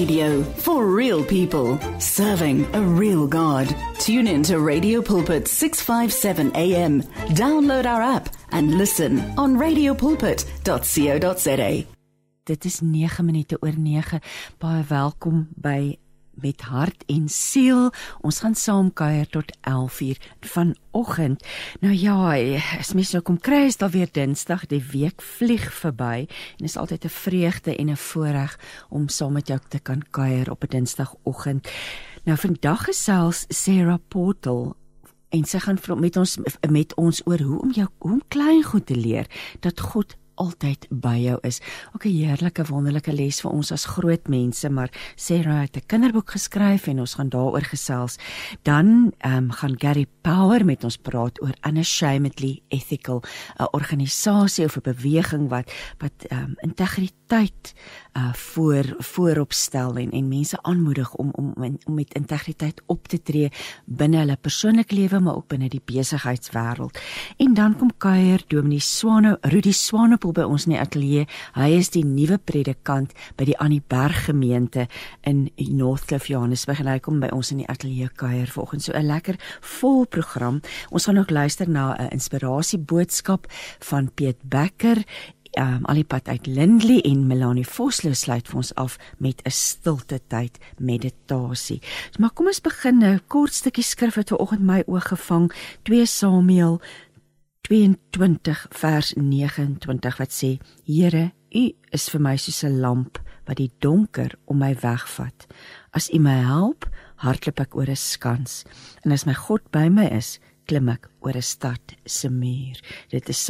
radio for real people, serving a real God. Tune in to Radio Pulpit 657 AM. Download our app and listen on radiopulpit.co.za. Dit is 9 minute oor 9. Baie welkom by Met Hart en Siel. Ons gaan saam kuier tot 11:00 vanoggend. Nou ja, as mens nou kom kry, is daar weer Dinsdag, die week vlieg verby en is altyd 'n vreugde en 'n voorreg om saam met jou te kan kuier op 'n Dinsdagoggend. Nou vandag gesels Sarah Portal en sy gaan met ons oor hoe om klein goed te leer dat God altyd by jou is. Ook 'n heerlike, wonderlike les vir ons as groot mense, maar Sarah het 'n kinderboek geskryf en ons gaan daaroor gesels. Dan gaan Gary Power met ons praat oor Unashamedly Ethical, 'n organisasie of 'n beweging wat integriteit voorop stel en mense aanmoedig om met integriteit op te tree binne hulle persoonlike lewe, maar ook binne die besigheidswêreld. En dan kom kuier Dominee Rudy Swanepoel by ons in die ateljee. Hy is die nuwe predikant by die Annie Berg gemeente in Northcliffe, Johannesburg, en hy kom by ons in die ateljee kuier vanoggend. So 'n lekker vol program. Ons gaan ook luister na 'n inspirasieboodskap van Piet Becker, Alipad uit Lindley, en Melanie Vosloo sluit vir ons af met 'n stilte tyd meditasie. Maar kom ons begin nou. Kort stukkie skrif het vanoggend my oog gevang. 2 Samuel 22 vers 29 wat sê: Here, U is vir my soos 'n lamp wat die donker om my wegvat. As U my help, hardloop ek oor 'n skans, en as my God by my is, klim ek oor 'n stad se muur. Dit is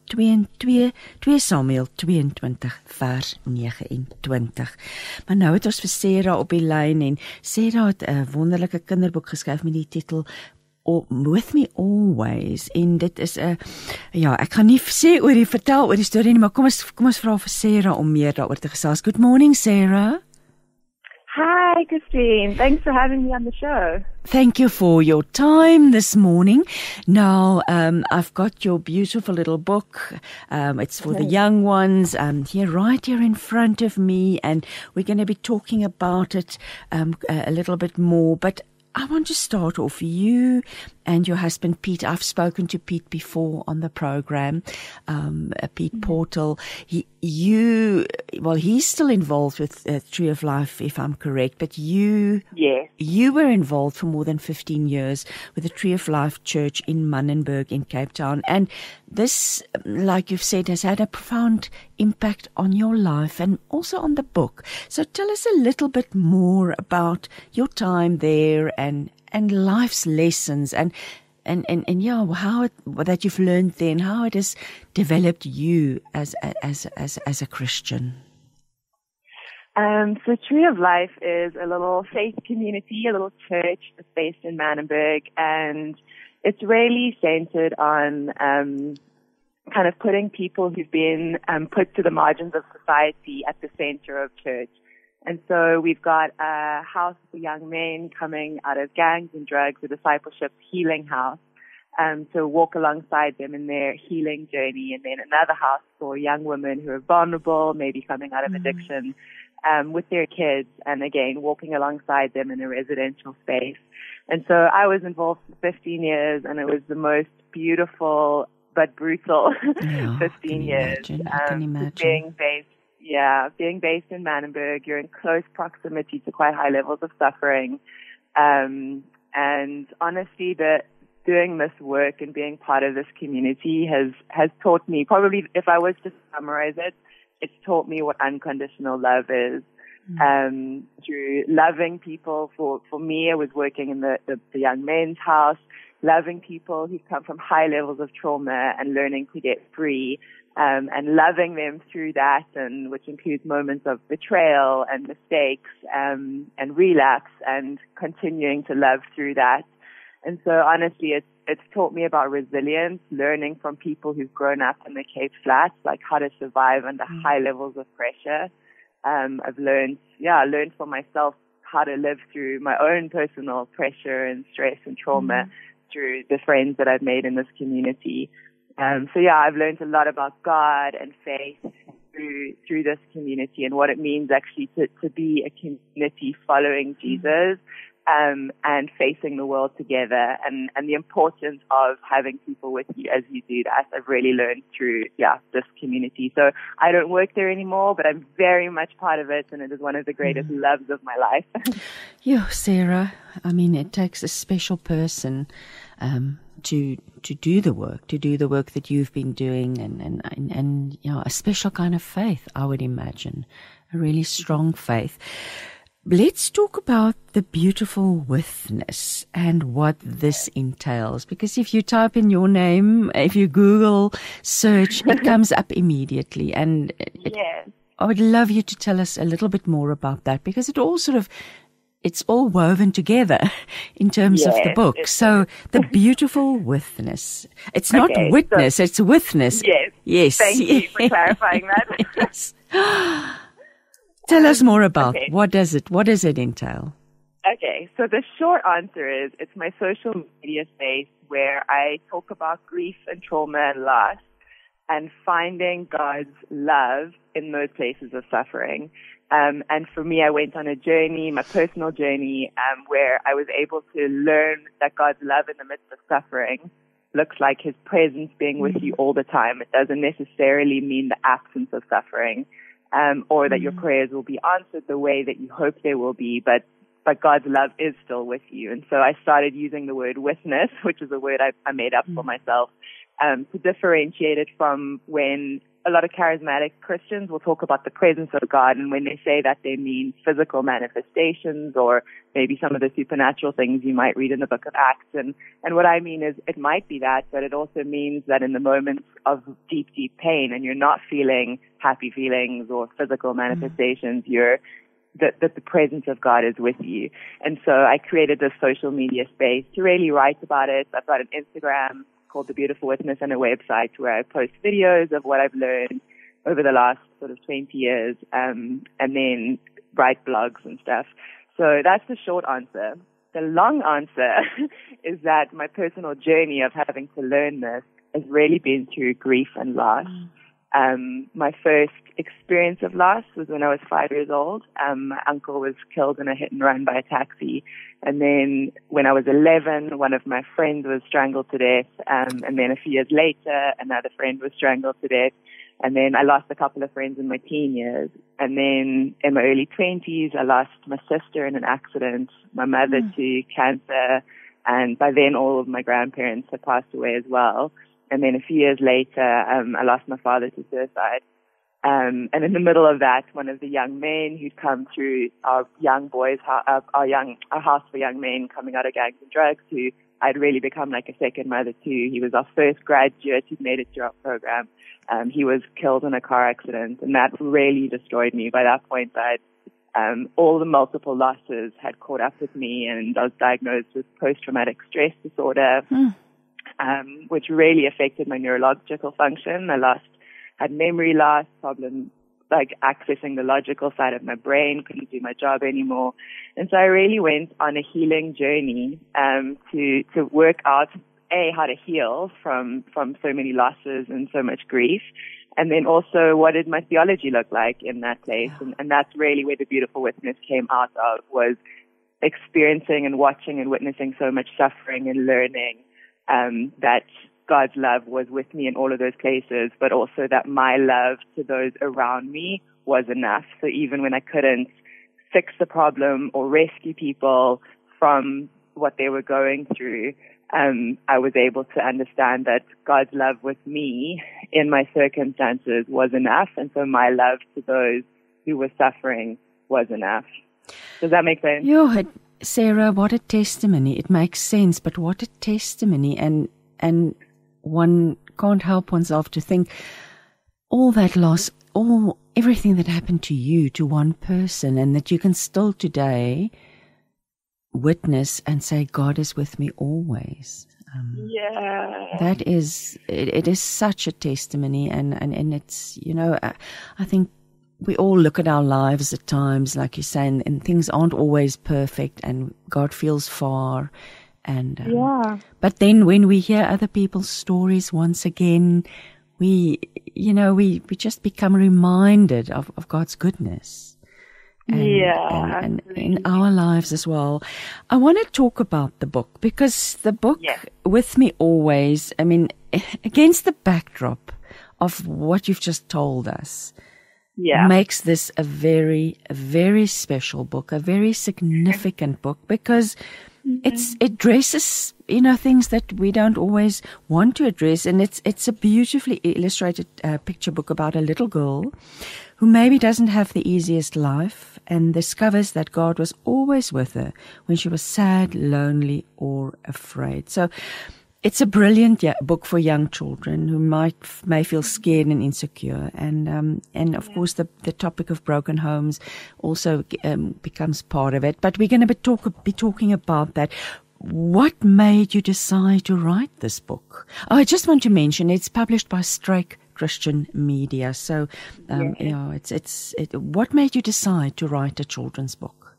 2 Samuel 22 vers 29. Maar nou het ons vir Sarah op die lyn, en Sarah het 'n wonderlike kinderboek geskryf met die titel With Me Always, en dit is 'n, ek gaan nie vertel oor die storie nie, maar kom ons vra vir Sarah om meer daaroor te gesels. Good morning, Sarah. Hi, Christine. Thanks for having me on the show. Thank you for your time this morning. Now, I've got your beautiful little book. It's for the young ones, right here in front of me, and we're going to be talking about it a little bit more. But I want to start off, you and your husband Pete. I've spoken to Pete before on the program, Pete Portal. He's still involved with Tree of Life, if I'm correct, but you were involved for more than 15 years with the Tree of Life Church in Manenberg in Cape Town. And this, like you've said, has had a profound impact on your life and also on the book. So tell us a little bit more about your time there and life's lessons and how that you've learned there and how it has developed you as a Christian. So Tree of Life is a little faith community, a little church that's based in Manenberg, and it's really centered on kind of putting people who've been put to the margins of society at the center of church. And so we've got a house for young men coming out of gangs and drugs, a discipleship healing house, to walk alongside them in their healing journey. And then another house for young women who are vulnerable, maybe coming out of addiction, with their kids, and again, walking alongside them in a residential space. And so I was involved for 15 years, and it was the most beautiful but brutal 15 years. I can imagine. Being based in Manenberg, you're in close proximity to quite high levels of suffering. And honestly, doing this work and being part of this community has taught me, probably if I was to summarize it, it's taught me what unconditional love is. Through loving people. For me, I was working in the young men's house, loving people who've come from high levels of trauma and learning to get free. And loving them through that, and which includes moments of betrayal and mistakes, and relapse, and continuing to love through that. And so honestly, it's taught me about resilience, learning from people who've grown up in the Cape Flats, like how to survive under high levels of pressure. I've learned for myself how to live through my own personal pressure and stress and trauma through the friends that I've made in this community. I've learned a lot about God and faith, through this community and what it means actually to be a community following Jesus, and facing the world together, and the importance of having people with you as you do that. I've really learned through, this community. So I don't work there anymore, but I'm very much part of it, and it is one of the greatest loves of my life. Sarah, I mean, it takes a special person to do the work that you've been doing, and a special kind of faith, I would imagine, a really strong faith. Let's talk about the beautiful witness and what this entails, because if you type in your name, if you Google search, it comes up immediately, and I would love you to tell us a little bit more about that, because it's all woven together in terms of the book. So the beautiful witness. It's not witness, it's witness. Yes. Thank you for clarifying that. Yes. Tell us more about what does it entail? Okay, so the short answer is it's my social media space where I talk about grief and trauma and loss and finding God's love in those places of suffering. And for me, I went on a journey, my personal journey, where I was able to learn that God's love in the midst of suffering looks like His presence being with you all the time. It doesn't necessarily mean the absence of suffering, or that your prayers will be answered the way that you hope they will be, but God's love is still with you. And so I started using the word witness, which is a word I made up for myself, to differentiate it from when a lot of charismatic Christians will talk about the presence of God, and when they say that, they mean physical manifestations or maybe some of the supernatural things you might read in the book of Acts. And what I mean is it might be that, but it also means that in the moments of deep, deep pain and you're not feeling happy feelings or physical manifestations, that the presence of God is with you. And so I created this social media space to really write about it. I've got an Instagram called The Beautiful Witness and a website where I post videos of what I've learned over the last sort of 20 years, and then write blogs and stuff. So that's the short answer. The long answer is that my personal journey of having to learn this has really been through grief and loss. My first experience of loss was when I was 5 years old. My uncle was killed in a hit and run by a taxi. And then when I was 11, one of my friends was strangled to death. And then a few years later, another friend was strangled to death. And then I lost a couple of friends in my teen years. And then in my early 20s, I lost my sister in an accident, my mother to cancer. And by then, all of my grandparents had passed away as well. And then a few years later, I lost my father to suicide. And in the middle of that, one of the young men who'd come through our young boys, our house for young men coming out of gangs and drugs, who I'd really become like a second mother to. He was our first graduate who made it through our program. He was killed in a car accident, and that really destroyed me. By that point, all the multiple losses had caught up with me, and I was diagnosed with post-traumatic stress disorder, which really affected my neurological function. I had memory loss, problems like accessing the logical side of my brain, couldn't do my job anymore. And so I really went on a healing journey to work out, how to heal from so many losses and so much grief. And then also, what did my theology look like in that place? And that's really where The Beautiful Witness came out of, was experiencing and watching and witnessing so much suffering and learning that God's love was with me in all of those places, but also that my love to those around me was enough. So even when I couldn't fix the problem or rescue people from what they were going through, I was able to understand that God's love with me in my circumstances was enough. And so my love to those who were suffering was enough. Does that make sense? Sarah, what a testimony. It makes sense, but what a testimony. And one can't help oneself to think all that loss, everything that happened to you, to one person, and that you can still today witness and say, God is with me always. That is, it is such a testimony, and it's, I think we all look at our lives at times, like you say, and things aren't always perfect, and God feels far. And but then when we hear other people's stories once again, we just become reminded of God's goodness. And in our lives as well. I want to talk about the book, because the book with me always, I mean, against the backdrop of what you've just told us, makes this a very, very special book, a very significant book, because it addresses, things that we don't always want to address. And it's a beautifully illustrated picture book about a little girl who maybe doesn't have the easiest life and discovers that God was always with her when she was sad, lonely, or afraid. So it's a brilliant book for young children who may feel scared and insecure. And of course the topic of broken homes also becomes part of it. But we're going to be talking about that. What made you decide to write this book? I just want to mention it's published by Strake Christian Media. So, what made you decide to write a children's book?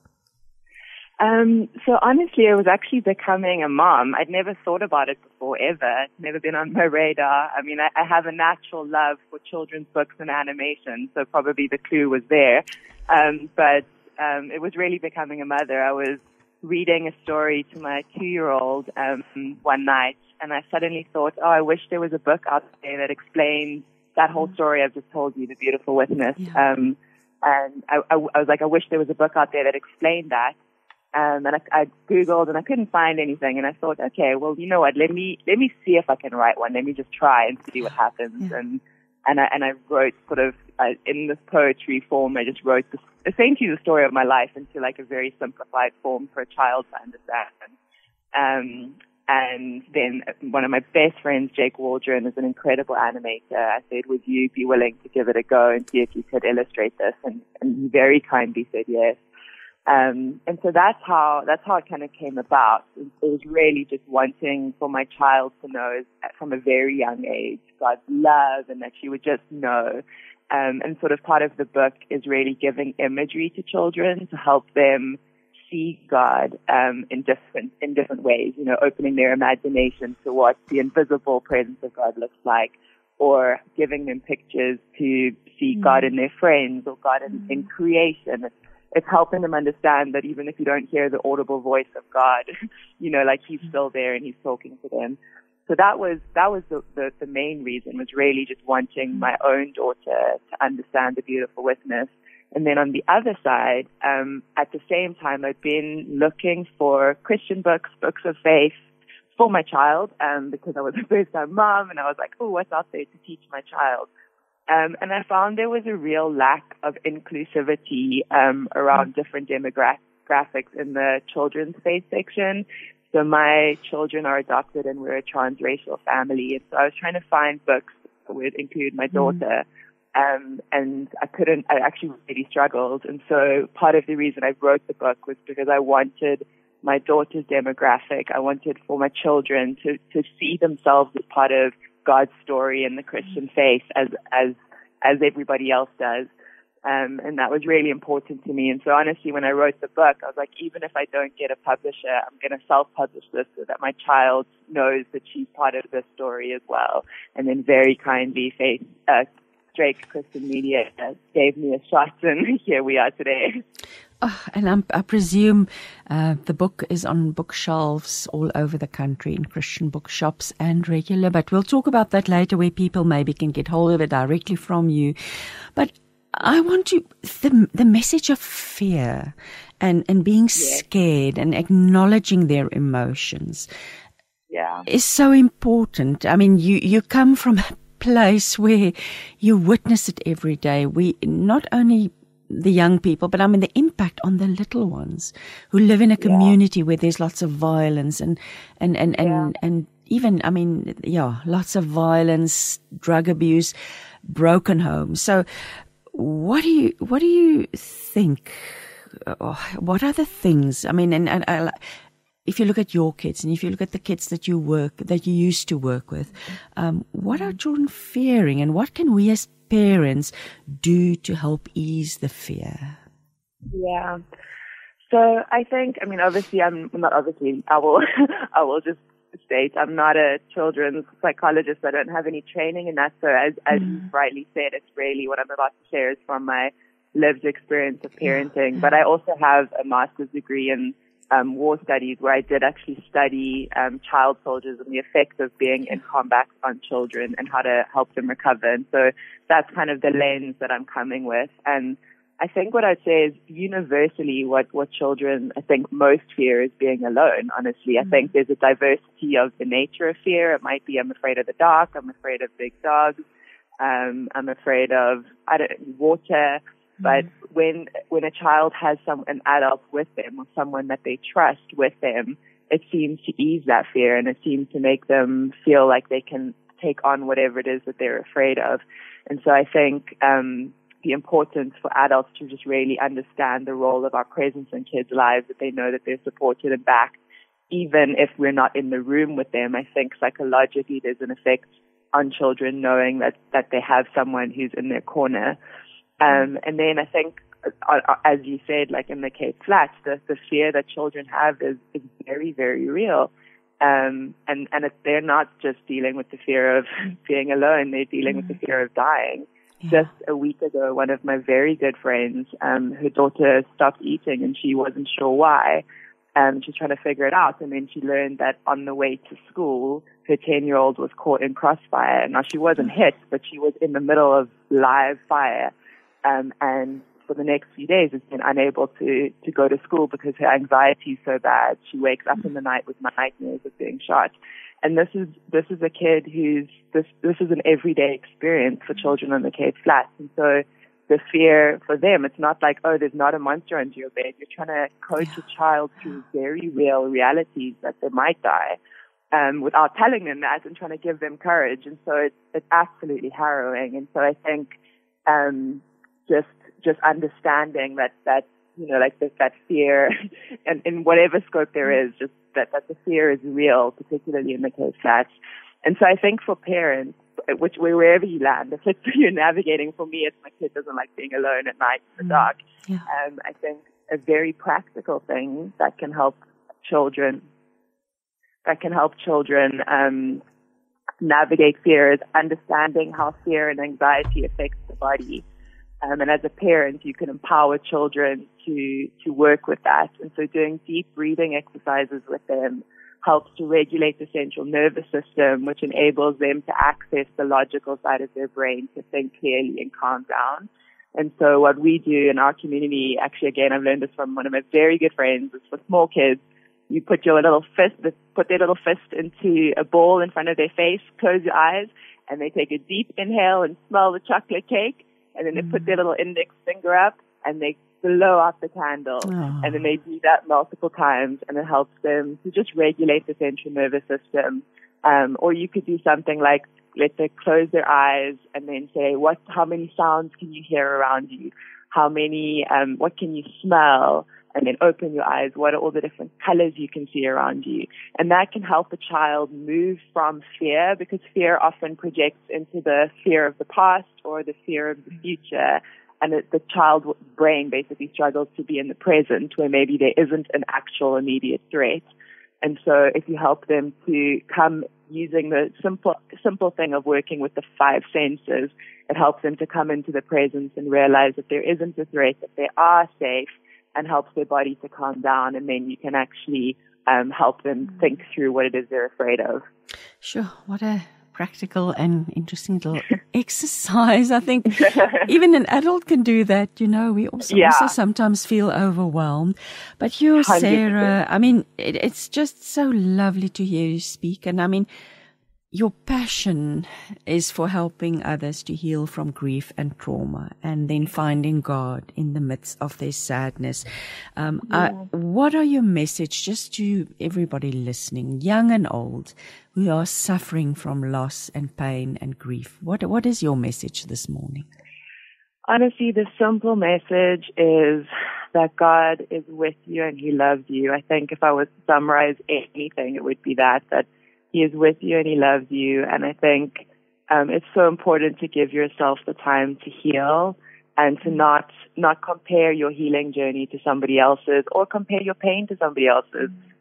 So honestly, it was actually becoming a mom. I'd never thought about it before, ever. It's never been on my radar. I mean, I have a natural love for children's books and animation, so probably the clue was there. But it was really becoming a mother. I was reading a story to my 2-year-old one night, and I suddenly thought, I wish there was a book out there that explained that whole story I've just told you, The Beautiful Witness. And I was like, I wish there was a book out there that explained that. And I Googled and I couldn't find anything. And I thought, okay, well, you know what? Let me see if I can write one. Let me just try and see what happens. And I wrote sort of in this poetry form. I just wrote essentially the story of my life into like a very simplified form for a child to understand. And then one of my best friends, Jake Waldron, is an incredible animator. I said, would you be willing to give it a go and see if you could illustrate this? And he very kindly said yes. And so that's how it kind of came about. It was really just wanting for my child to know from a very young age God's love, and that she would just know. And sort of part of the book is really giving imagery to children to help them see God in different ways, opening their imagination to what the invisible presence of God looks like, or giving them pictures to see God in their friends or God in creation. It's helping them understand that even if you don't hear the audible voice of God, like He's still there and He's talking to them. So that was the main reason, was really just wanting my own daughter to understand The Beautiful Witness. And then on the other side, at the same time, I'd been looking for Christian books of faith for my child, because I was a first-time mom, and I was like, what's out there to teach my child? And I found there was a real lack of inclusivity around different demographics in the children's faith section. So my children are adopted, and we're a transracial family. And so I was trying to find books that would include my daughter. And I actually really struggled. And so part of the reason I wrote the book was because I wanted my daughter's demographic. I wanted for my children to see themselves as part of God's story in the Christian faith as everybody else does. And that was really important to me. And so honestly, when I wrote the book, I was like, even if I don't get a publisher, I'm going to self-publish this so that my child knows that she's part of this story as well. And then very kindly, Strake Christian Media gave me a shot, and here we are today. And I presume the book is on bookshelves all over the country, in Christian bookshops and regular. But we'll talk about that later, where people maybe can get hold of it directly from you. But I want to, the message of fear and being scared and acknowledging their emotions is so important. I mean, you come from a place where you witness it every day. We not only the young people, but I mean the impact on the little ones who live in a community where there's lots of violence and even, I mean, lots of violence, drug abuse, broken homes. So what do you think? What are the things? I mean, and if you look at your kids and if you look at the kids that you used to work with, what are children fearing, and what can we as parents do to help ease the fear? Yeah. So I think, I mean, obviously, I will just state. I'm not a children's psychologist. I don't have any training in that. So as you rightly said, it's really what I'm about to share is from my lived experience of parenting. But I also have a master's degree in war studies, where I did actually study child soldiers and the effects of being in combat on children and how to help them recover. And so that's kind of the lens that I'm coming with. And I think what I'd say is universally what children, I think, most fear is being alone, honestly. I think there's a diversity of the nature of fear. It might be I'm afraid of the dark, I'm afraid of big dogs, I'm afraid of water. But when a child has an adult with them or someone that they trust with them, it seems to ease that fear, and it seems to make them feel like they can take on whatever it is that they're afraid of. And so I think the importance for adults to just really understand the role of our presence in kids' lives, that they know that they're supported and backed, even if we're not in the room with them. I think psychologically there's an effect on children knowing that they have someone who's in their corner. And then I think, as you said, like in the Cape Flats, the fear that children have is very, very real. And they're not just dealing with the fear of being alone, they're dealing with the fear of dying. Yeah. Just a week ago, one of my very good friends, her daughter stopped eating and she wasn't sure why. She's trying to figure it out. And then she learned that on the way to school, her 10-year-old was caught in crossfire. Now, she wasn't hit, but she was in the middle of live fire. And for the next few days has been unable to go to school because her anxiety is so bad. She wakes up in the night with nightmares of being shot. And this is a kid this is an everyday experience for children on the Cape Flats. And so the fear for them, it's not like, oh, there's not a monster under your bed. You're trying to coach a child through very real realities that they might die, without telling them that and trying to give them courage. And so it's absolutely harrowing. And so I think, just understanding that you know, like that fear, and in whatever scope there is, just that the fear is real, particularly in the Cape Flats. And so I think for parents, wherever you land, if it's you're navigating, for me, it's my kid doesn't like being alone at night in the dark. Yeah. I think a very practical thing that can help children navigate fear is understanding how fear and anxiety affects the body. And as a parent, you can empower children to work with that. And so doing deep breathing exercises with them helps to regulate the central nervous system, which enables them to access the logical side of their brain to think clearly and calm down. And so what we do in our community, actually, again, I've learned this from one of my very good friends, is for small kids, you put their little fist into a ball in front of their face, close your eyes, and they take a deep inhale and smell the chocolate cake. And then they put their little index finger up and they blow out the candle. Oh. And then they do that multiple times, and it helps them to just regulate the central nervous system. Or you could do something like let them close their eyes and then say, how many sounds can you hear around you? What can you smell? And then open your eyes. What are all the different colors you can see around you? And that can help a child move from fear, because fear often projects into the fear of the past or the fear of the future. And the child's brain basically struggles to be in the present, where maybe there isn't an actual immediate threat. And so if you help them to come using the simple thing of working with the 5 senses, it helps them to come into the present and realize that there isn't a threat, that they are safe, and helps their body to calm down. And then you can actually help them think through what it is they're afraid of. Sure. What a practical and interesting little exercise. I think even an adult can do that. You know, we also sometimes feel overwhelmed. But you, Sarah, 100%. I mean, it's just so lovely to hear you speak. And I mean, your passion is for helping others to heal from grief and trauma, and then finding God in the midst of their sadness. What are your message just to everybody listening, young and old, who are suffering from loss and pain and grief? What is your message this morning? Honestly, the simple message is that God is with you and He loves you. I think if I was to summarize anything, it would be that He is with you and He loves you. And I think it's so important to give yourself the time to heal and to not compare your healing journey to somebody else's, or compare your pain to somebody else's.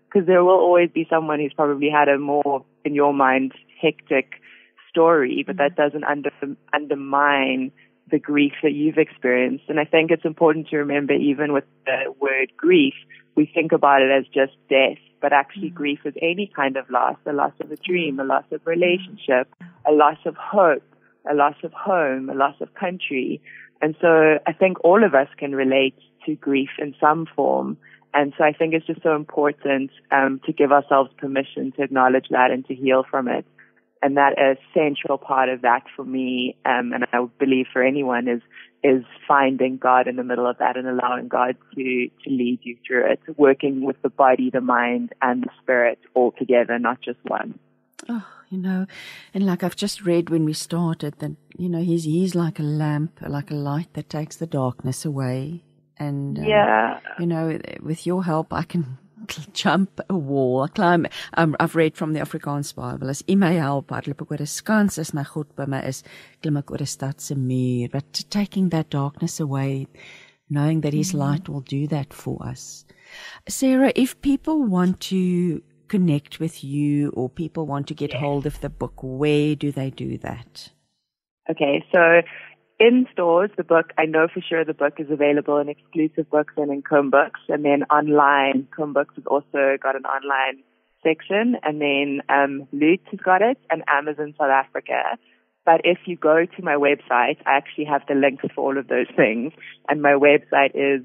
because there will always be someone who's probably had a more, in your mind, hectic story, but that doesn't undermine the grief that you've experienced. And I think it's important to remember, even with the word grief, we think about it as just death, but actually grief is any kind of loss, a loss of a dream, a loss of relationship, a loss of hope, a loss of home, a loss of country. And so I think all of us can relate to grief in some form. And so I think it's just so important to give ourselves permission to acknowledge that and to heal from it. And that a central part of that for me, and I believe for anyone, is finding God in the middle of that and allowing God to lead you through it, working with the body, the mind, and the spirit all together, not just one. Oh, and like I've just read when we started that, he's like a lamp, like a light that takes the darkness away. And, with your help, I can jump a wall, climb. I've read from the Afrikaans Bible, as U my help, hardloop ek oor 'n skans, as my God by my is, klim ek oor 'n stad se muur. But taking that darkness away, knowing that His light will do that for us. Sarah, if people want to connect with you or people want to get hold of the book, where do they do that? Okay, so in stores, the book, I know for sure the book is available in Exclusive Books and in Combe Books. And then online, Combe Books has also got an online section. And then Loot has got it, and Amazon South Africa. But if you go to my website, I actually have the links for all of those things. And my website is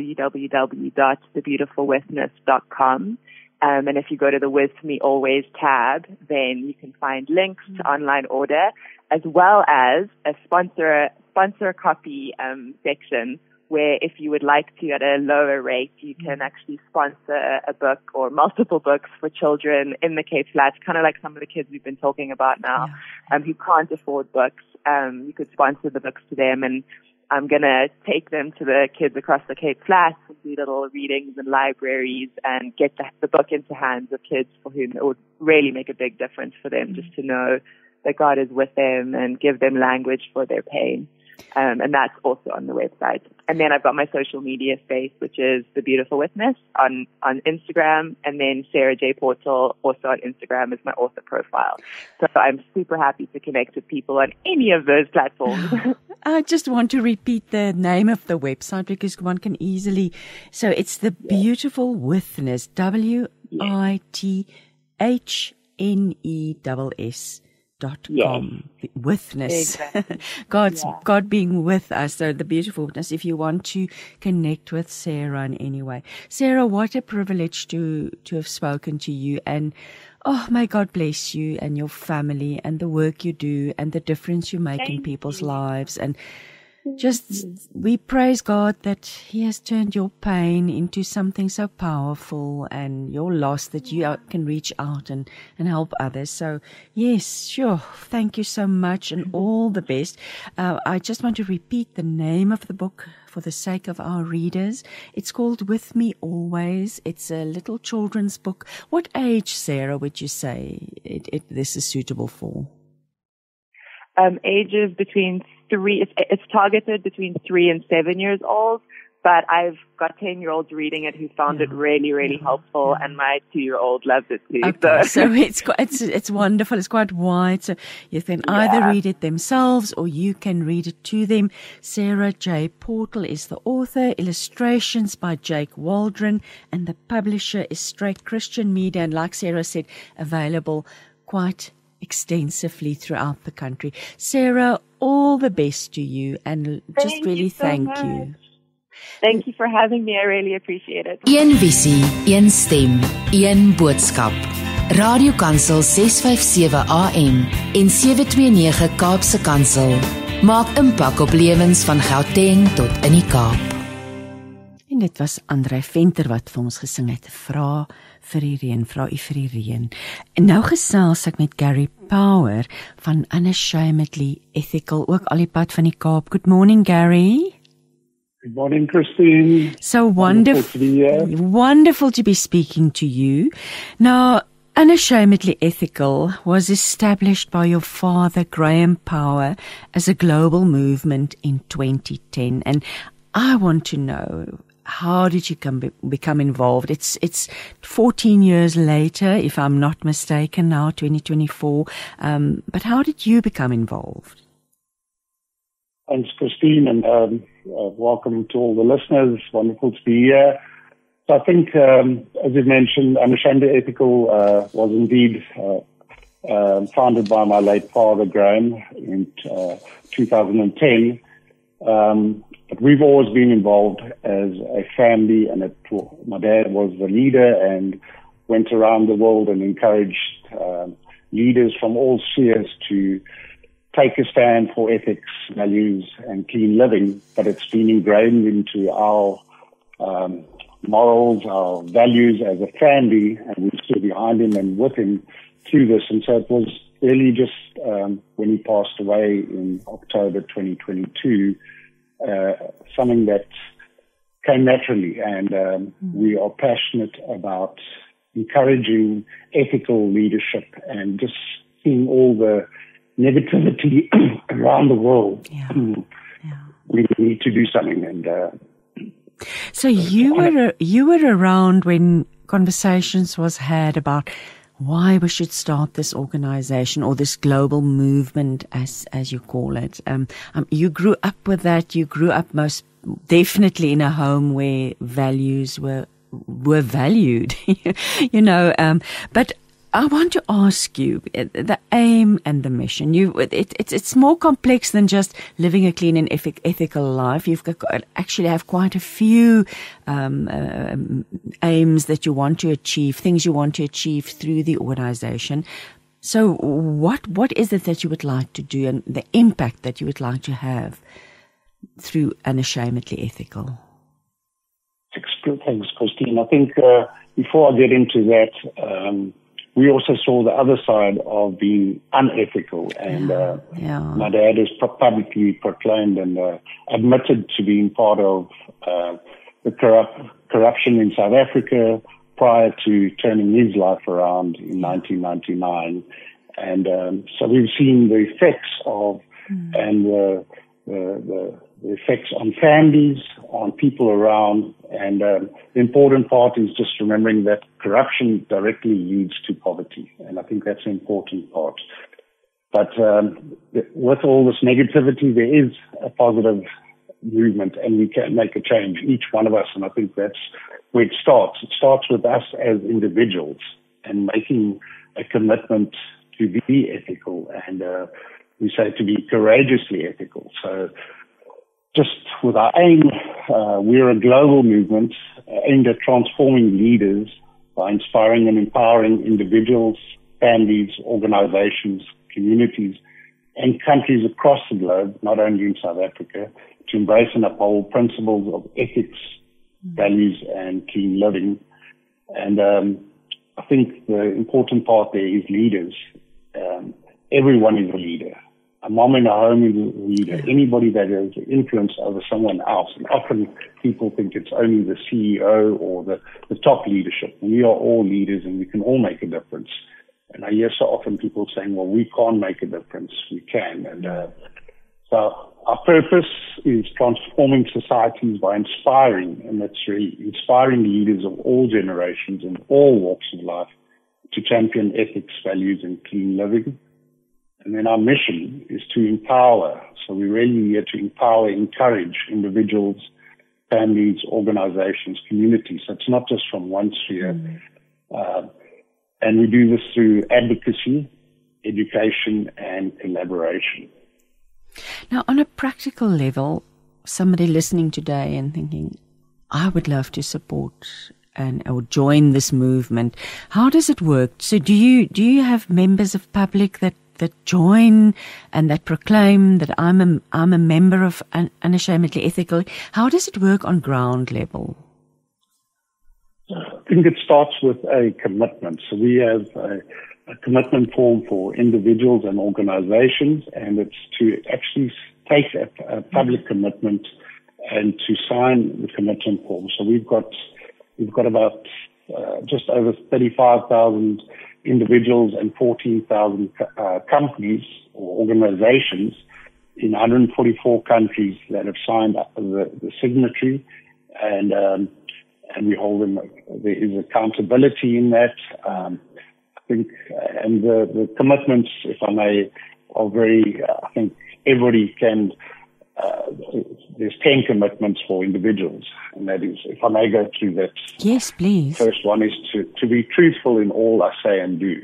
www.thebeautifulwitness.com. And if you go to the With Me Always tab, then you can find links to online order, as well as a sponsor copy section, where if you would like to, at a lower rate, you can actually sponsor a book or multiple books for children in the Cape Flats, kind of like some of the kids we've been talking about now, who can't afford books. You could sponsor the books to them, and I'm going to take them to the kids across the Cape Flats and do little readings in libraries and get the book into hands of kids for whom it would really make a big difference for them, just to know that God is with them and give them language for their pain. And that's also on the website. And then I've got my social media space, which is The Beautiful Witness on Instagram, and then Sarah J. Portal also on Instagram is my author profile. So I'm super happy to connect with people on any of those platforms. I just want to repeat the name of the website because one can easily, so it's The Beautiful Witness, WITHNESS. .com. Witness. Exactly. God being with us. So The Beautiful Witness, if you want to connect with Sarah in any way. Sarah, what a privilege to have spoken to you, and may God bless you and your family and the work you do and the difference you make in people's lives. And just, we praise God that He has turned your pain into something so powerful, and your loss that you can reach out and help others. So, yes, sure. Thank you so much, and all the best. I just want to repeat the name of the book for the sake of our readers. It's called With Me Always. It's a little children's book. What age, Sarah, would you say this is suitable for? Ages between 3, it's targeted between 3 and 7 years old, but I've got 10-year-olds reading it who found it really, really helpful, and my 2-year-old loves it too. Okay, so it's wonderful. It's quite wide, so you can either read it themselves or you can read it to them. Sarah J. Portal is the author, illustrations by Jake Waldron, and the publisher is Straight Christian Media, and like Sarah said, available quite extensively throughout the country. Sarah, all the best to you, and just really thank you. Thank you for having me. I really appreciate it. Een visie, een stem, een boodskap. Radio Kansel 657 AM en 729 Kaapse Kansel. Maak impak op lewens van Gauteng tot in die Kaap. En dit was André Venter wat vir ons gesing het, Vra vir die reën, vra u vir die reën. En nou gesels ek met Gary Power van Unashamedly Ethical, ook al die pad van die Kaap. Good morning, Gary. Good morning, Christine. So wonderful to be here. Wonderful to be speaking to you. Now, Unashamedly Ethical was established by your father, Graham Power, as a global movement in 2010. And I want to know, how did you become involved? It's 14 years later, if I'm not mistaken, now 2024. But how did you become involved? Thanks, Christine, and welcome to all the listeners. Wonderful to be here. So I think, as you mentioned, Unashamedly Ethical was indeed founded by my late father, Graham, in 2010. But we've always been involved as a family, and my dad was the leader and went around the world and encouraged leaders from all spheres to take a stand for ethics, values, and clean living. But it's been ingrained into our morals, our values as a family, and we stood behind him and with him through this. And so it was really just when he passed away in October 2022, something that came naturally, and we are passionate about encouraging ethical leadership and just seeing all the negativity around the world. Yeah. We need to do something. And so you were around when conversations was had about why we should start this organization or this global movement, as you call it. You grew up with that. You grew up most definitely in a home where values were valued, but I want to ask you the aim and the mission. It's more complex than just living a clean and ethical life. You've actually have quite a few aims that you want to achieve, things you want to achieve through the organization. So, what is it that you would like to do, and the impact that you would like to have through Unashamedly Ethical? Thanks, Christine. I think before I get into that, we also saw the other side of being unethical, and my dad is publicly proclaimed and admitted to being part of the corruption in South Africa prior to turning his life around in 1999. And so we've seen the effects of and the effects on families, on people around, and the important part is just remembering that corruption directly leads to poverty, and I think that's an important part. But with all this negativity, there is a positive movement, and we can make a change, each one of us, and I think that's where it starts. It starts with us as individuals and making a commitment to be ethical, and we say to be courageously ethical. So just with our aim, we're a global movement aimed at transforming leaders by inspiring and empowering individuals, families, organizations, communities, and countries across the globe, not only in South Africa, to embrace and uphold principles of ethics, values, and clean living. And I think the important part there is leaders. Everyone is a leader. A mom in a home is a leader. Anybody that has influence over someone else. And often people think it's only the CEO or the top leadership. We are all leaders, and we can all make a difference. And I hear so often people saying, well, we can't make a difference. We can. And so our purpose is transforming societies by inspiring, and that's really inspiring leaders of all generations and all walks of life to champion ethics, values, and clean living. And then our mission is to empower. So we're really here to empower, encourage individuals, families, organizations, communities. So it's not just from one sphere. And we do this through advocacy, education, and collaboration. Now, on a practical level, somebody listening today and thinking, I would love to support or join this movement. How does it work? So do you have members of public that join and that proclaim that I'm a member of Unashamedly Ethical? How does it work on ground level? I think it starts with a commitment. So we have a commitment form for individuals and organizations, and it's to actually take a public commitment and to sign the commitment form. So we've got about just over 35,000 individuals and 14,000 companies or organizations in 144 countries that have signed up the signatory, and we hold them. There is accountability in that. I think, and the commitments, if I may, are very. I think everybody can. There's 10 commitments for individuals, and that is, if I may go through that. Yes, please. First one is to be truthful in all I say and do.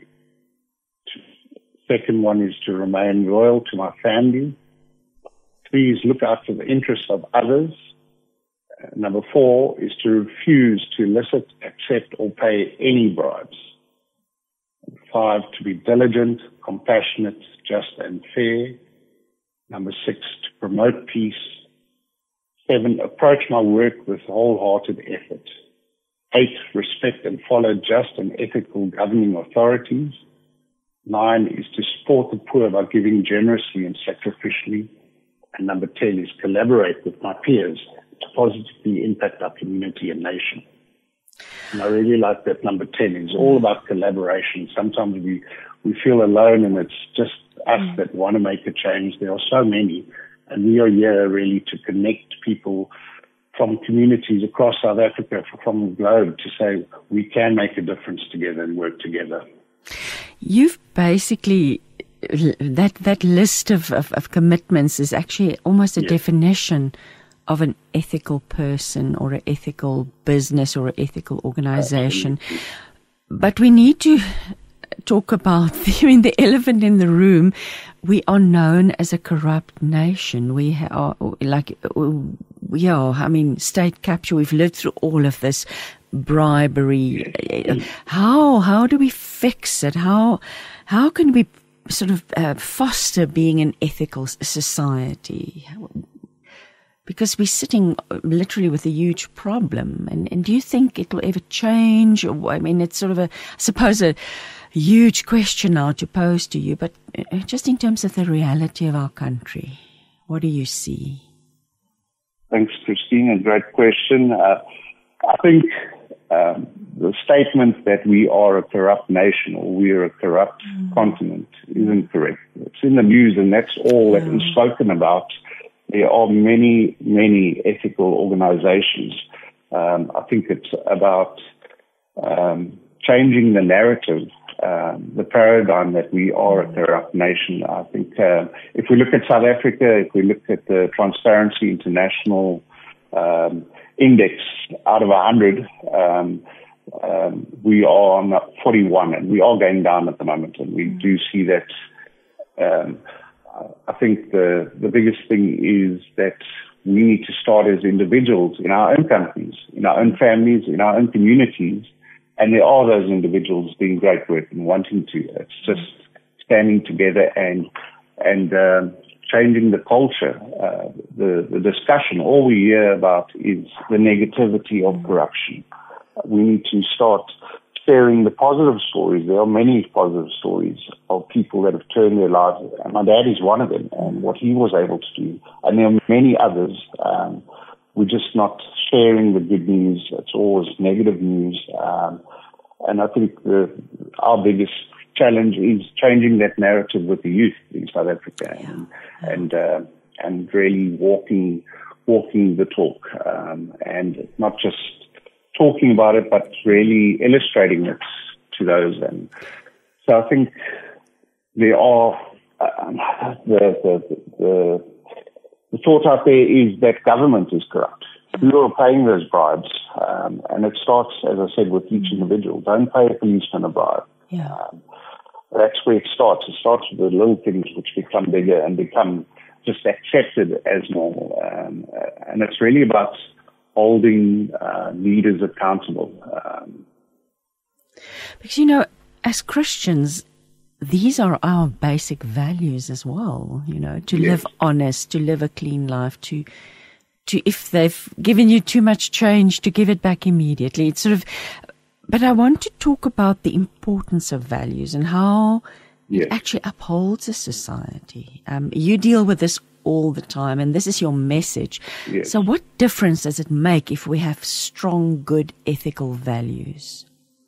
Second one is to remain loyal to my family. 3 is look out for the interests of others. Number 4 is to refuse to elicit, accept, or pay any bribes. 5, to be diligent, compassionate, just, and fair. Number 6, to promote peace. 7, approach my work with wholehearted effort. 8, respect and follow just and ethical governing authorities. 9 is to support the poor by giving generously and sacrificially. And number 10 is collaborate with my peers to positively impact our community and nation. And I really like that number 10. It's all about collaboration. Sometimes we feel alone and it's just us that want to make a change. There are so many, and we are here really to connect people from communities across South Africa, from the globe, to say we can make a difference together and work together. You've basically, that list of commitments is actually almost a definition of an ethical person or an ethical business or an ethical organization. Absolutely. But we need to talk about the elephant in the room. We are known as a corrupt nation. We are state capture. We've lived through all of this bribery. How do we fix it? How can we sort of foster being an ethical society? Because we're sitting literally with a huge problem. And do you think it will ever change? Or, I mean, it's sort of I suppose a huge question now to pose to you, but just in terms of the reality of our country, what do you see? Thanks, Christine. A great question. I think the statement that we are a corrupt nation or we are a corrupt continent isn't correct. It's in the news, and that's all that is spoken about. There are many, many ethical organizations. I think it's about changing the narrative, the paradigm that we are a corrupt nation. I think if we look at South Africa, if we look at the Transparency International index, out of 100, we are on 41, and we are going down at the moment, and we do see that. I think the biggest thing is that we need to start as individuals in our own countries, in our own families, in our own communities, and there are those individuals doing great work and wanting to. It's just standing together and changing the culture. The discussion, all we hear about is the negativity of corruption. We need to start sharing the positive stories. There are many positive stories of people that have turned their lives. And my dad is one of them, and what he was able to do. And there are many others. We're just not sharing the good news. It's always negative news. And I think our biggest challenge is changing that narrative with the youth in South Africa and really walking the talk, and not just talking about it, but really illustrating it to those. And so I think there are the thought out there is that government is corrupt. Who are paying those bribes? And it starts, as I said, with each individual. Don't pay a policeman a bribe. That's where it starts. It starts with the little things which become bigger and become just accepted as normal. And it's really about holding leaders accountable. Because, as Christians, these are our basic values as well, to live honest, to live a clean life, to if they've given you too much change, to give it back immediately. It's sort of, but I want to talk about the importance of values and how it actually upholds a society. You deal with this all the time, and this is your message. So what difference does it make if we have strong, good, ethical values?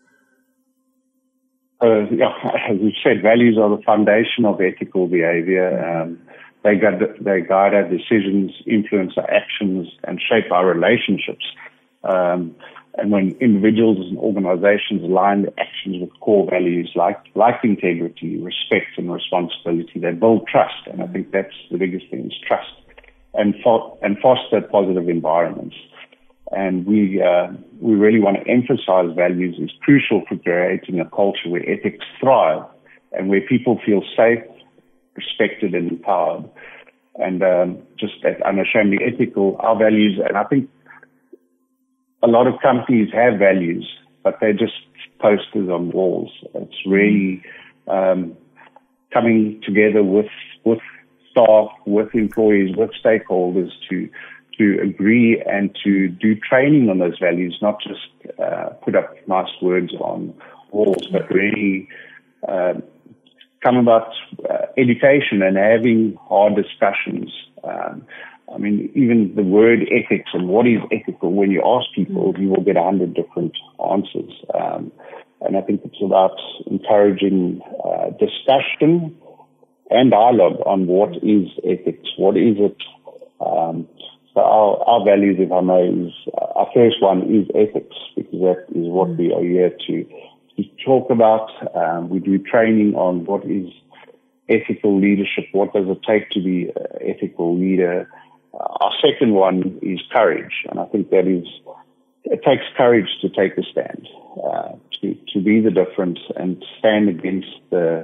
As we said, values are the foundation of ethical behavior. They guide our decisions, influence our actions, and shape our relationships. And when individuals and organizations align their actions with core values like integrity, respect, and responsibility, they build trust. And I think that's the biggest thing, is trust, and foster positive environments. And we really want to emphasize values is crucial for creating a culture where ethics thrive and where people feel safe, respected, and empowered. And just that unashamedly ethical, our values, and I think a lot of companies have values, but they're just posters on walls. It's really coming together with staff, with employees, with stakeholders to agree and to do training on those values, not just put up nice words on walls, but really come about education and having hard discussions. I mean, even the word ethics and what is ethical, when you ask people, you will get 100 different answers. And I think it's about encouraging discussion and dialogue on what is ethics, what is it. So our values, if I may, is our first one is ethics, because that is what we are here to talk about. We do training on what is ethical leadership, what does it take to be an ethical leader. Our second one is courage, and I think it takes courage to take a stand, to be the difference and stand against the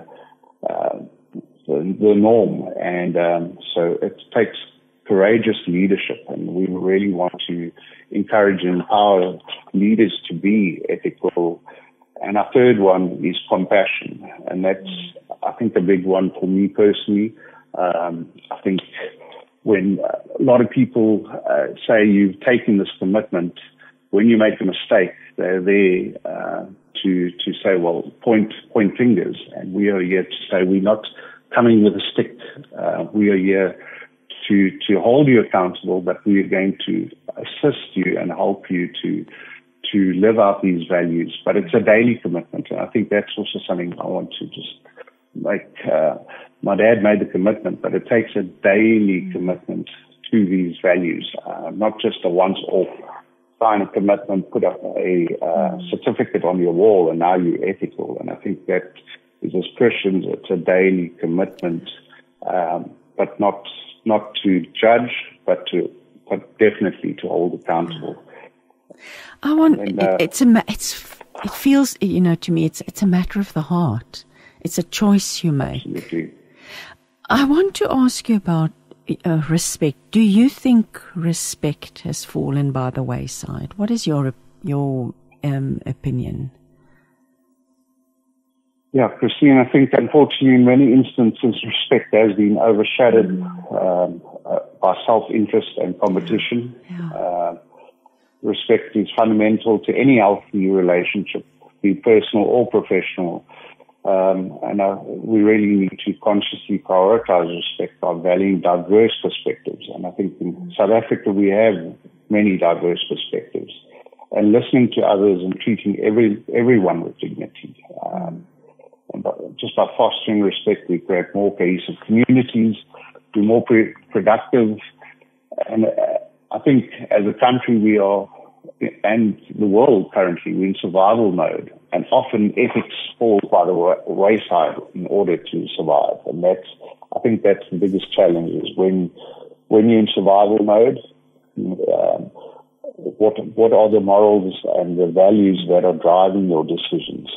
norm. And so it takes courageous leadership, and we really want to encourage and empower leaders to be ethical. And our third one is compassion, and that's, I think, a big one for me personally. I think when a lot of people say you've taken this commitment, when you make a mistake, they're there to say, well, point fingers, and we are here to say we're not coming with a stick. We are here to hold you accountable, but we are going to assist you and help you to live out these values. But it's a daily commitment, and I think that's also something I want to just make. My dad made the commitment, but it takes a daily commitment to these values, not just a once-off, sign a commitment, put up a certificate on your wall, and now you're ethical. And I think that is, as Christians, it's a daily commitment, but not to judge, but definitely to hold accountable. I want. It feels, to me, it's a matter of the heart. It's a choice you make. Absolutely. I want to ask you about respect. Do you think respect has fallen by the wayside? What is your opinion? Yeah, Christine, I think unfortunately in many instances respect has been overshadowed by self-interest and competition. Yeah. Respect is fundamental to any healthy relationship, be personal or professional. And we really need to consciously prioritize respect by valuing diverse perspectives. And I think in South Africa we have many diverse perspectives. And listening to others and treating everyone with dignity. And just by fostering respect, we create more cohesive communities, be more productive. And I think as a country we are, and the world currently, we're in survival mode. And often ethics falls by the wayside in order to survive. And I think that's the biggest challenge, is when you're in survival mode, what are the morals and the values that are driving your decisions?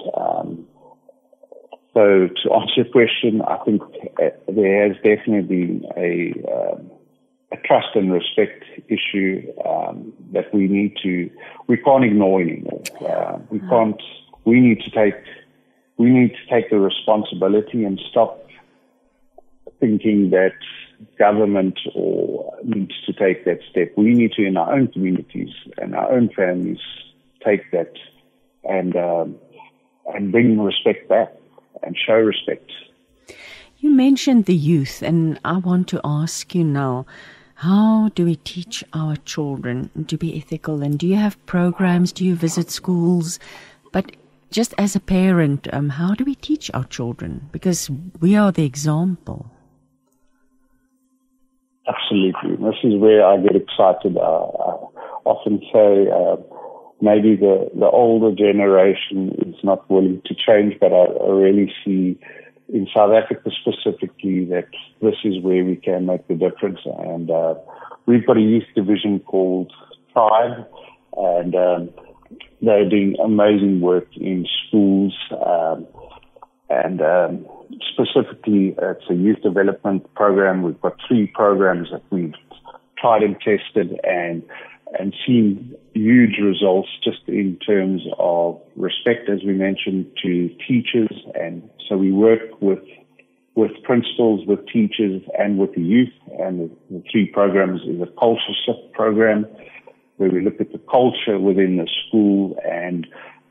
So to answer your question, I think there has definitely been a trust and respect issue that we can't ignore anymore. We need to take the responsibility and stop thinking that government needs to take that step. We need to, in our own communities and our own families, take that and bring respect back and show respect. You mentioned the youth, and I want to ask you now, how do we teach our children to be ethical? And do you have programs? Do you visit schools? But just as a parent, how do we teach our children? Because we are the example. Absolutely. This is where I get excited. often say maybe the older generation is not willing to change, but I really see in South Africa specifically that this is where we can make the difference. And we've got a youth division called Tribe, and they're doing amazing work in schools, and specifically it's a youth development program. We've got 3 programs that we've tried and tested and seen huge results just in terms of respect, as we mentioned, to teachers. And so we work with principals, with teachers, and with the youth. And the 3 programs is a culture shift program, where we look at the culture within the school, and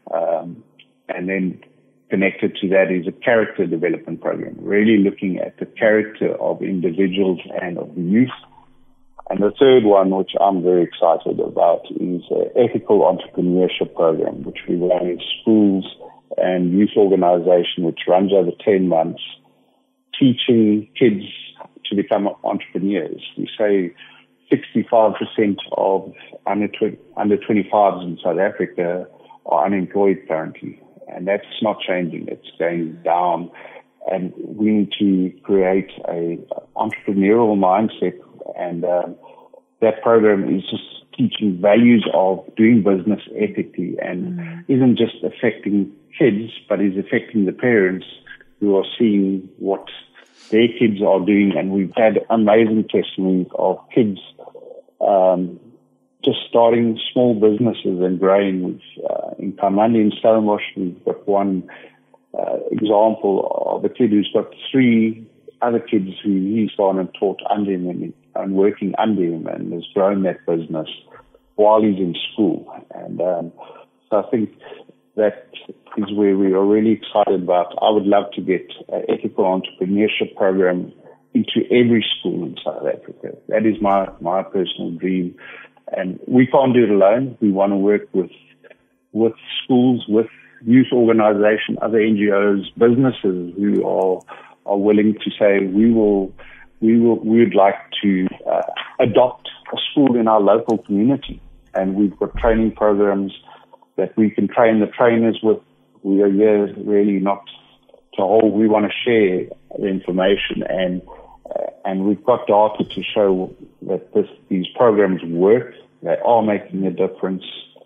then connected to that is a character development program, really looking at the character of individuals and of the youth. And the 3rd one, which I'm very excited about, is an ethical entrepreneurship program, which we run in schools and youth organization, which runs over 10 months, teaching kids to become entrepreneurs. We say 65% of under 25s in South Africa are unemployed currently, and that's not changing. It's going down, and we need to create a entrepreneurial mindset, and that program is just teaching values of doing business ethically, and isn't just affecting kids, but is affecting the parents who are seeing what their kids are doing. And we've had amazing testimonies of kids just starting small businesses and growing. In Kamani in Stellenbosch, we've got one example of a kid who's got 3 other kids who he's gone and taught under him and working under him, and has grown that business while he's in school. And so I think that is where we are really excited about. I would love to get an ethical entrepreneurship program into every school in South Africa. That is my personal dream. And we can't do it alone. We want to work with schools, with youth organization, other NGOs, businesses who are willing to say, we would like to adopt a school in our local community. And we've got training programs that we can train the trainers with. We are here really not to hold. We want to share the information, and we've got data to show that these programs work. They are making a difference,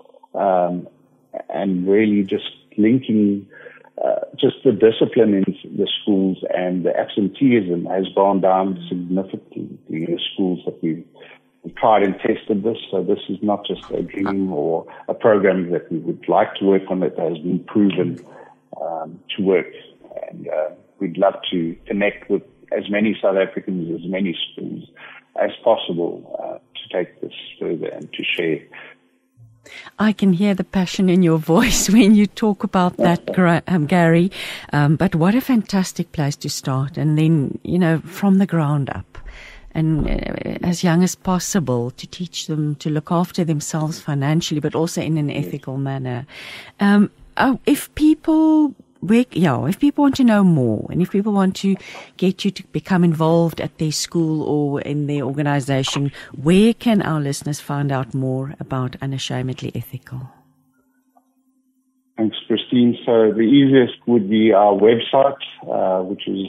and really just linking just the discipline in the schools, and the absenteeism has gone down significantly in the schools that we've tried and tested this. So this is not just a dream or a program that we would like to work on, that has been proven to work. And we'd love to connect with as many South Africans, as many schools as possible to take this further and to share. I can hear the passion in your voice when you talk about that, Gary. But what a fantastic place to start. And then, from the ground up, and as young as possible, to teach them to look after themselves financially, but also in an ethical manner. If people want to know more, and if people want to get you to become involved at their school or in their organization, where can our listeners find out more about Unashamedly Ethical? Thanks, Christine. So the easiest would be our website, which is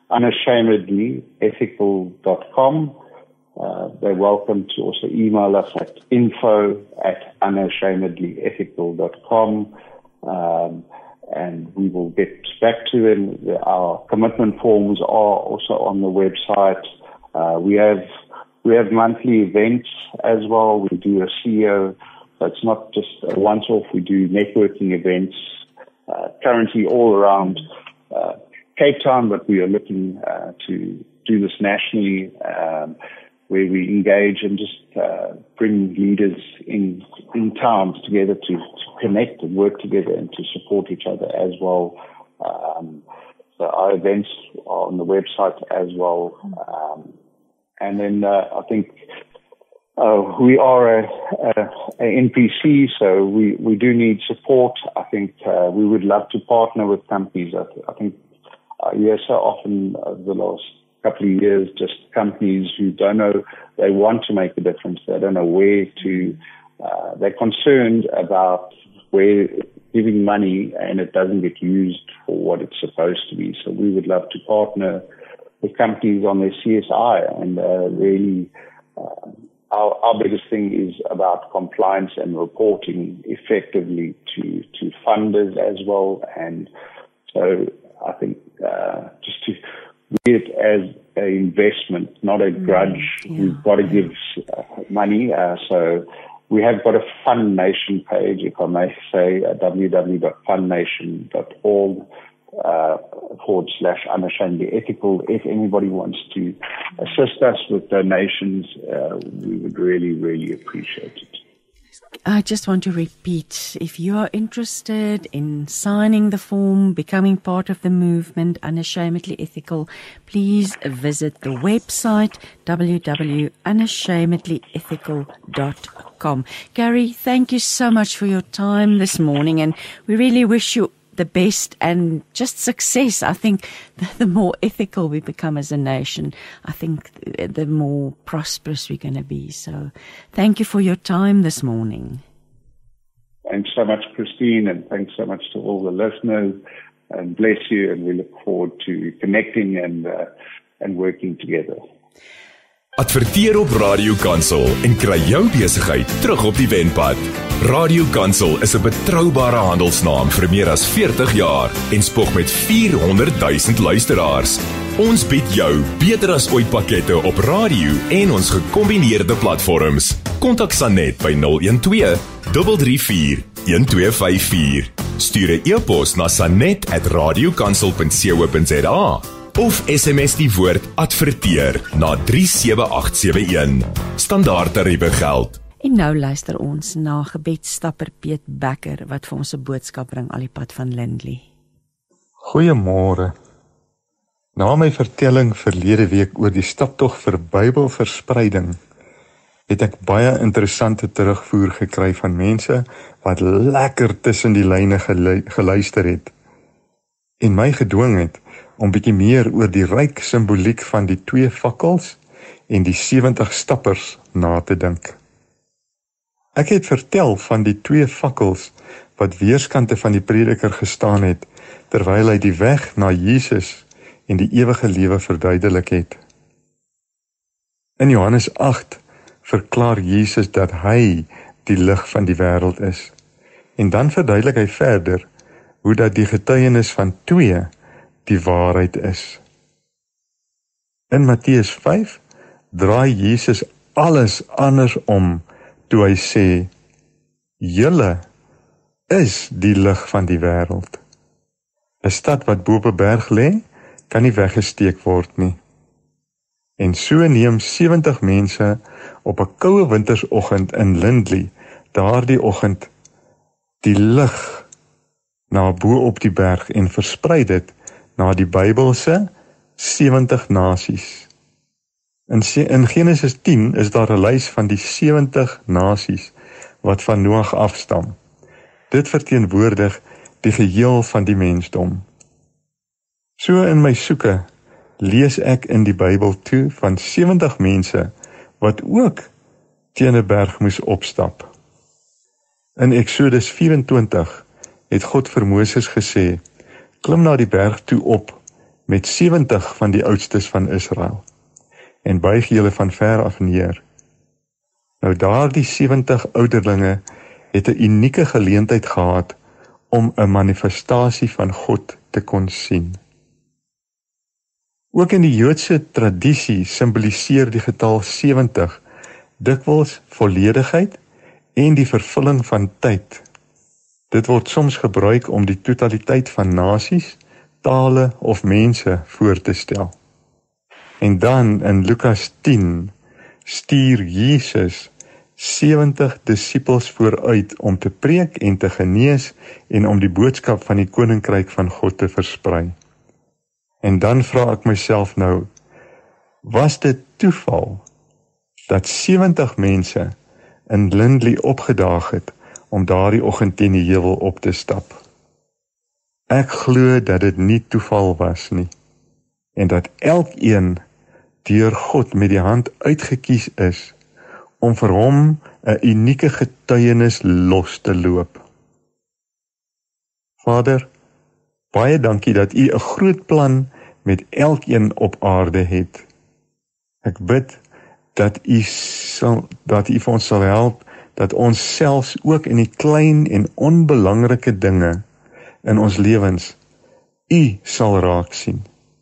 unashamedlyethical.com. They're welcome to also email us at info@unashamedlyethical.com. And we will get back to them. Our commitment forms are also on the website. We have monthly events as well. We do a CEO, so it's not just a once-off. We do networking events currently all around Cape Town, but we are looking to do this nationally, where we engage and just bring leaders in towns together to connect and work together and to support each other as well. So our events are on the website as well. And then I think we are a NPC, so we do need support. I think we would love to partner with companies. I think so often over the last couple of years, just companies who don't know, they want to make a difference, they don't know where to they're concerned about where giving money and it doesn't get used for what it's supposed to be. So we would love to partner with companies on their CSI and really our biggest thing is about compliance and reporting effectively to funders as well. And so I think just to view it as an investment, not a grudge. We've got to give money. So we have got a Fund Nation page, if I may say, www.fundnation.org /unashamedly ethical. If anybody wants to assist us with donations, we would really, really appreciate it. I just want to repeat, if you are interested in signing the form, becoming part of the movement, Unashamedly Ethical, please visit the website, www.unashamedlyethical.com. Gary, thank you so much for your time this morning, and we really wish you the best and just success. I think the more ethical we become as a nation, I think the more prosperous we're going to be. So thank you for your time this morning. Thanks so much, Christine, and thanks so much to all the listeners, and bless you, and we look forward to connecting and working together. Adverteer op Radio Kansel en kry jou besigheid terug op die wenpad. Radio Kansel is 'n betroubare handelsnaam vir meer as 40 jaar en spog met 400,000 luisteraars. Ons bied jou beter as ooit pakkette op radio en ons gekombineerde platforms. Kontak Sanet by 012 334 1254. Stuur 'n e-pos na sanet@radiokansel.co.za. of SMS die woord adverteer na 37871. Standaard tariewe geld. En nou luister ons na gebedsstapper Piet Becker wat vir ons 'n boodskap bring al die pad van Lindley. Goeiemôre. Na my vertelling verlede week oor die staptog vir Bybelverspreiding, het ek baie interessante terugvoer gekry van mense wat lekker tussen die lyne geluister het en my gedwing het om bietjie meer oor die ryk simboliek van die 2 fakkels en die 70 stappers na te dink. Ek het vertel van die 2 fakkels wat weerskante van die prediker gestaan het, terwyl hy die weg na Jesus en die ewige lewe verduidelik het. In Johannes 8 verklaar Jesus dat hy die lig van die wêreld is. En dan verduidelik hy verder hoe dat die getuienis van 2 die waarheid is. In Matteus 5 draai Jesus alles andersom toe hy sê, julle is die lig van die wêreld. 'n Stad wat bo op 'n berg lê, kan nie weggesteek word nie. En so neem 70 mense op 'n koue wintersoggend in Lindley, daardie oggend, die lig na bo op die berg en versprei dit na die Bybelse 70 nasies. In Genesis 10 is daar 'n lys van die 70 nasies wat van Noag afstam. Dit verteenwoordig die geheel van die mensdom. So in my soeke lees ek in die Bybel toe van 70 mense wat ook teen 'n berg moes opstap. In Exodus 24 het God vir Moses gesê, klim na die berg toe op met 70 van die oudstes van Israel en buig julle van ver af neer. Nou daardie 70 ouderlinge het 'n unieke geleentheid gehad om 'n manifestasie van God te kon sien. Ook in die Joodse tradisie simboliseer die getal 70 dikwels volledigheid en die vervulling van tyd. Dit word soms gebruik om die totaliteit van nasies, tale of mense voor te stel. En dan in Lukas 10 stuur Jesus 70 disippels vooruit om te preek en te genees en om die boodskap van die koninkryk van God te versprei. En dan vra ek myself nou, was dit toeval dat 70 mense in Lindley opgedaag het om daardie oggend teen die heuwel op te stap? Ek glo dat dit nie toeval was nie, en dat elkeen deur God met die hand uitgekies is om vir hom 'n unieke getuienis los te loop. Vader, baie dankie dat U 'n groot plan met elkeen op aarde het. Ek bid dat U vir ons sal help, dat ons selfs ook in die klein en onbelangrike dinge in ons lewens U sal raak sien.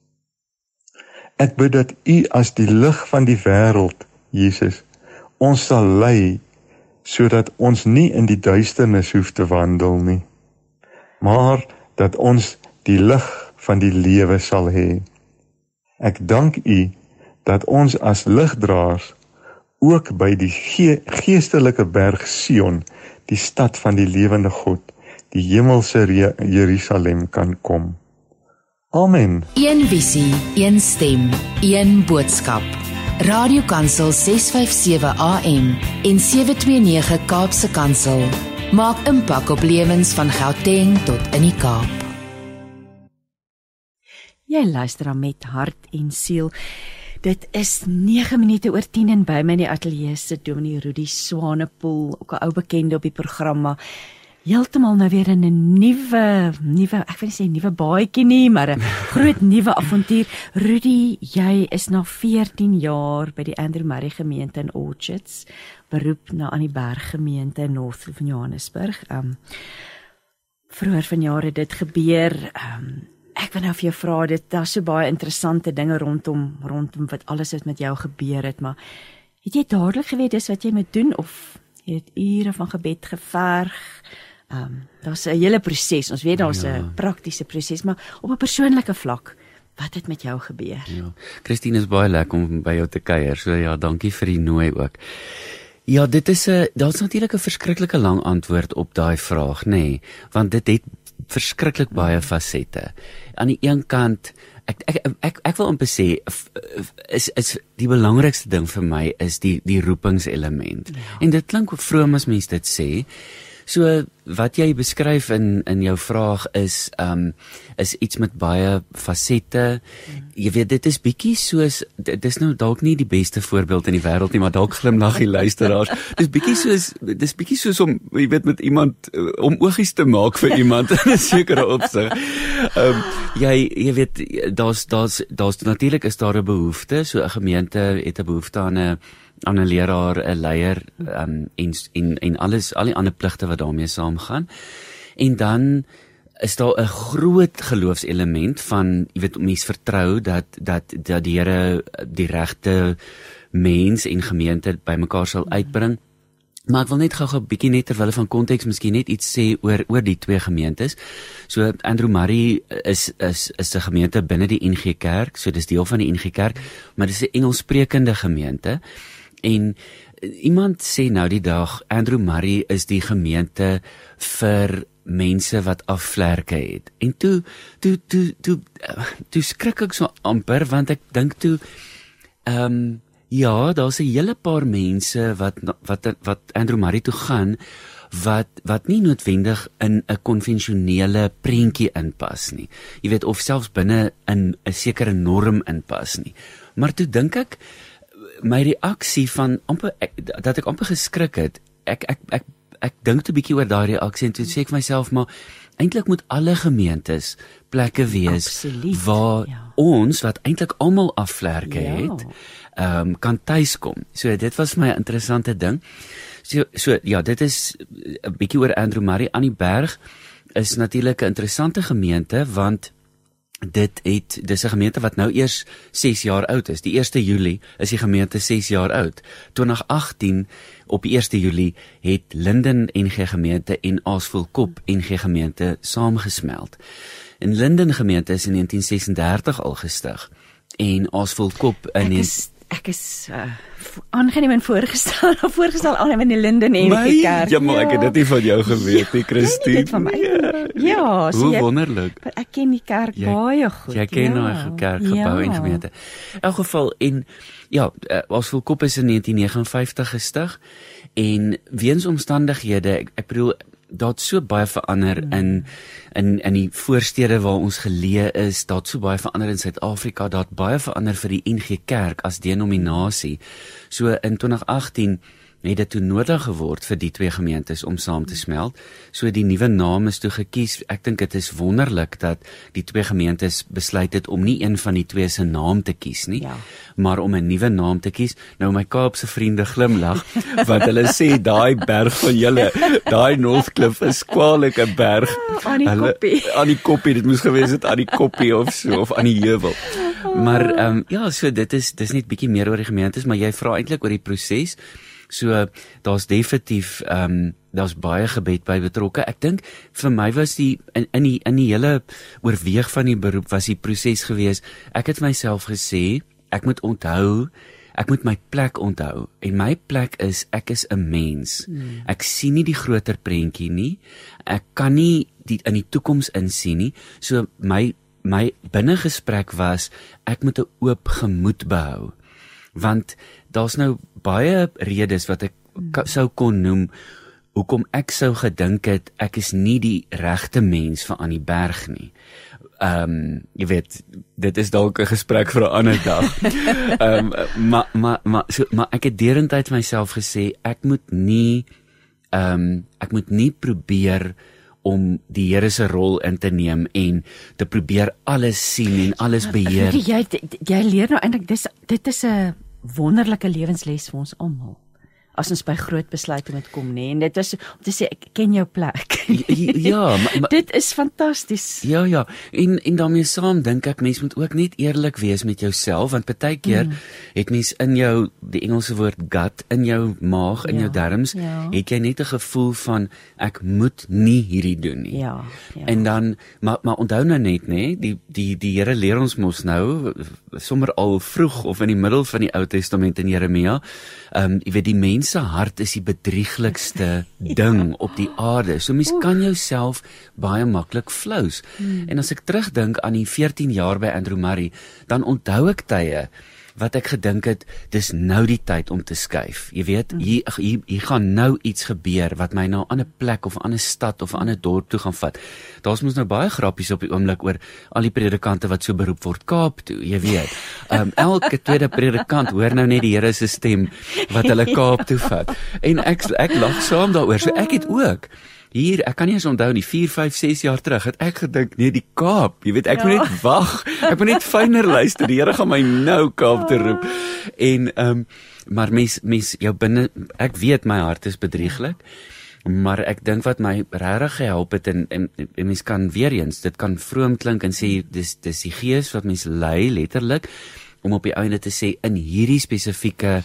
Ek bid dat U as die lig van die wêreld, Jesus, ons sal lei, sodat ons nie in die duisternis hoef te wandel nie, maar dat ons die lig van die lewe sal hê. Ek dank U dat ons as ligdraers ook by die geestelike berg Sion, die stad van die lewende God, die hemelse Jerusalem kan kom. Amen. Een visie, een stem, een boodskap. Radiokansel 657 AM en 729 Kaapse Kansel maak impak op lewens van Gauteng tot in die Kaap. Jy luister aan Met Hart en Siel. Dit is 9 minute oor 10 en by my in die ateljee sit Dominee Rudy Swanepoel, ook 'n ou bekende op die programma. Heeltemal nou weer in 'n nuwe, ek wil nie sê nuwe baadjie nie, maar 'n groot nuwe avontuur. Rudy, jy is na 14 jaar by die Andrew Murray gemeente in Orchards, beroep na aan die Berg gemeente in Northfield van Johannesburg. Vroeër vanjaar het dit gebeur. Ek wil nou vir jou vra, daar's so baie interessante dinge rondom wat alles wat met jou gebeur het, maar het jy dadelik geweet dis wat jy moet doen, of jy het ure van gebed geverg? Daar's 'n hele proses, ons weet daar's 'n praktiese proses, maar op 'n persoonlike vlak, wat het met jou gebeur? Ja, Christine, is baie lekker om by jou te kuier, so ja, dankie vir die nooi ook. Ja, daar's natuurlik 'n verskriklike lang antwoord op daai vraag, nê, want dit het verskriklik baie fasette. Aan die een kant, ek wil amper sê, is die belangrikste ding vir my is die roepingselement. Ja. En dit klink vroom as mens dit sê. So wat jy beskryf in jou vraag is iets met baie fasette. Jy weet, dit is bietjie soos, dit is nou dalk nie die beste voorbeeld in die wêreld nie, maar dalk glimlag die luisteraars. Dis bietjie soos om, jy weet, met iemand om oogies te maak vir iemand in 'n sekere opsig. Jy weet, daar's natuurlik is daar 'n behoefte, so 'n gemeente het 'n behoefte aan 'n leraar, 'n leier, en al die ander pligte wat daarmee saamgaan. En dan is daar 'n groot geloofselement van, jy weet, mens vertrou dat die Here die regte mens en gemeente bymekaar sal uitbring. Maar ek wil net gou 'n bietjie net terwille van konteks miskien net iets sê oor die twee gemeentes. So Andrew Murray is 'n gemeente binne die NG Kerk, so dis deel van die NG Kerk, maar dis 'n Engelssprekende gemeente. En iemand sê nou die dag, Andrew Murray is die gemeente vir mense wat afvlerke het. En toe skrik ek so amper, want ek dink toe, ja, daar's 'n hele paar mense wat Andrew Murray toe gaan, wat nie noodwendig in 'n konvensionele prentjie inpas nie. Jy weet, of selfs binne in 'n sekere norm inpas nie. Maar toe dink ek, my reaksie van dat ek amper geskrik het, ek dink 'n bietjie oor daai reaksie en toe sê ek vir myself, maar eintlik moet alle gemeentes plekke wees absoluut, waar ons wat eintlik almal afvlerke het, kan tuiskom. So dit was my 'n interessante ding. So ja, dit is 'n bietjie oor Andrew Murray. Aan die Berg is natuurlik 'n interessante gemeente, want dis 'n gemeente wat nou eers 6 jaar oud is. Die 1 Julie is die gemeente 6 jaar oud. 2018 op die 1 Julie het Linden NG Gemeente en Aasvoelkop NG Gemeente saamgesmeld. En Linden Gemeente is in 1936 al gestig en Aasvoelkop in Ek is aangeneem en voorgestel aanneem in die Linden NG Kerk. Ja, maar ek het dit nie van jou geweet nie, Christine. Dit van my. Ja, so hoe wonderlik. Ek ken die kerk baie goed. Jy ken nou kerkgebou en gemeente. In elk geval, en ja, Aasvoelkop is in 1959 gestig, en weens omstandighede, ek bedoel, daar het so baie verander in die voorstede waar ons geleë is, daar het so baie verander in Suid-Afrika, daar het baie verander vir die NG Kerk as denominasie. So in 2018 het dit toe nodig geword vir die twee gemeentes om saam te smelt. So die nuwe naam is toe gekies. Ek dink dit is wonderlik dat die twee gemeentes besluit het om nie een van die twee se naam te kies nie, maar om 'n nuwe naam te kies. Nou my Kaapse vriende glimlag, want hulle sê daai berg van julle, daai Northcliffe is kwaliek 'n berg. Aan die koppie, dit moes gewees het aan die koppie of so, of aan die heuwel. Maar so dis net bietjie meer oor die gemeentes, maar jy vra eintlik oor die proses. So daar's definitief daar's baie gebed by betrokke. Ek dink vir my was die in die hele oorweeg van die beroep was die proses gewees. Ek het myself gesê, ek moet my plek onthou. En my plek is, ek is 'n mens. Ek sien nie die groter prentjie nie. Ek kan nie in die toekoms insien nie. So my binnegesprek was, ek moet 'n oop gemoed behou. Want daar's nou baie redes wat ek sou kon noem, hoekom ek sou gedink het, ek is nie die regte mens vir aan die berg nie. Jy weet, dit is dalk 'n gesprek vir 'n ander dag. Maar ek het deurentyd myself gesê, ek moet nie probeer om die Here se rol in te neem en te probeer alles sien en alles beheer. Jy leer nou eintlik, dit is 'n wonderlike lewensles vir ons almal. As ons by groot besluite moet kom, nee, en dit is om te sê, ek ken jou plek. Ja, maar dit is fantasties. Ja, en daarmee saam dink ek, mens moet ook net eerlik wees met jouself, want baie keer het mens in jou, die Engelse woord gut, in jou maag, in jou darmes, het jy net 'n gevoel van, ek moet nie hierdie doen nie. Ja. En dan, maar onthou nou net, nee, die Here leer ons mos nou, sommer al vroeg, of in die middel van die Ou Testament in Jeremia, jy weet, die mens se hart is die bedrieglikste ding op die aarde. So mens kan jouself baie maklik flous. En as ek terugdink aan die 14 jaar by Andrew Murray, dan onthou ek tye wat ek gedink het, dis nou die tyd om te skuif. Jy weet, hier gaan nou iets gebeur wat my na 'n ander plek of 'n ander stad of 'n ander dorp toe gaan vat. Daar's mos nou baie grappies op die oomblik oor al die predikante wat so beroep word Kaap toe, jy weet. Elke tweede predikant hoor nou net die Here se stem wat hulle Kaap toe vat. En ek lag saam daaroor. So ek het ook hier, ek kan nie eens onthou nie, 4, 5, 6 jaar terug, het ek gedink, nee, die Kaap, jy weet, ek moet net wag, ek moet net fyner luister, die Here gaan my nou Kaap te roep. En, maar mens, jou binne, ek weet my hart is bedrieglik, maar ek dink wat my regtig gehelp het, en mens kan weer eens, dit kan vroom klink en sê, dis die Gees wat mens lei, letterlik, om op die einde te sê, in hierdie spesifieke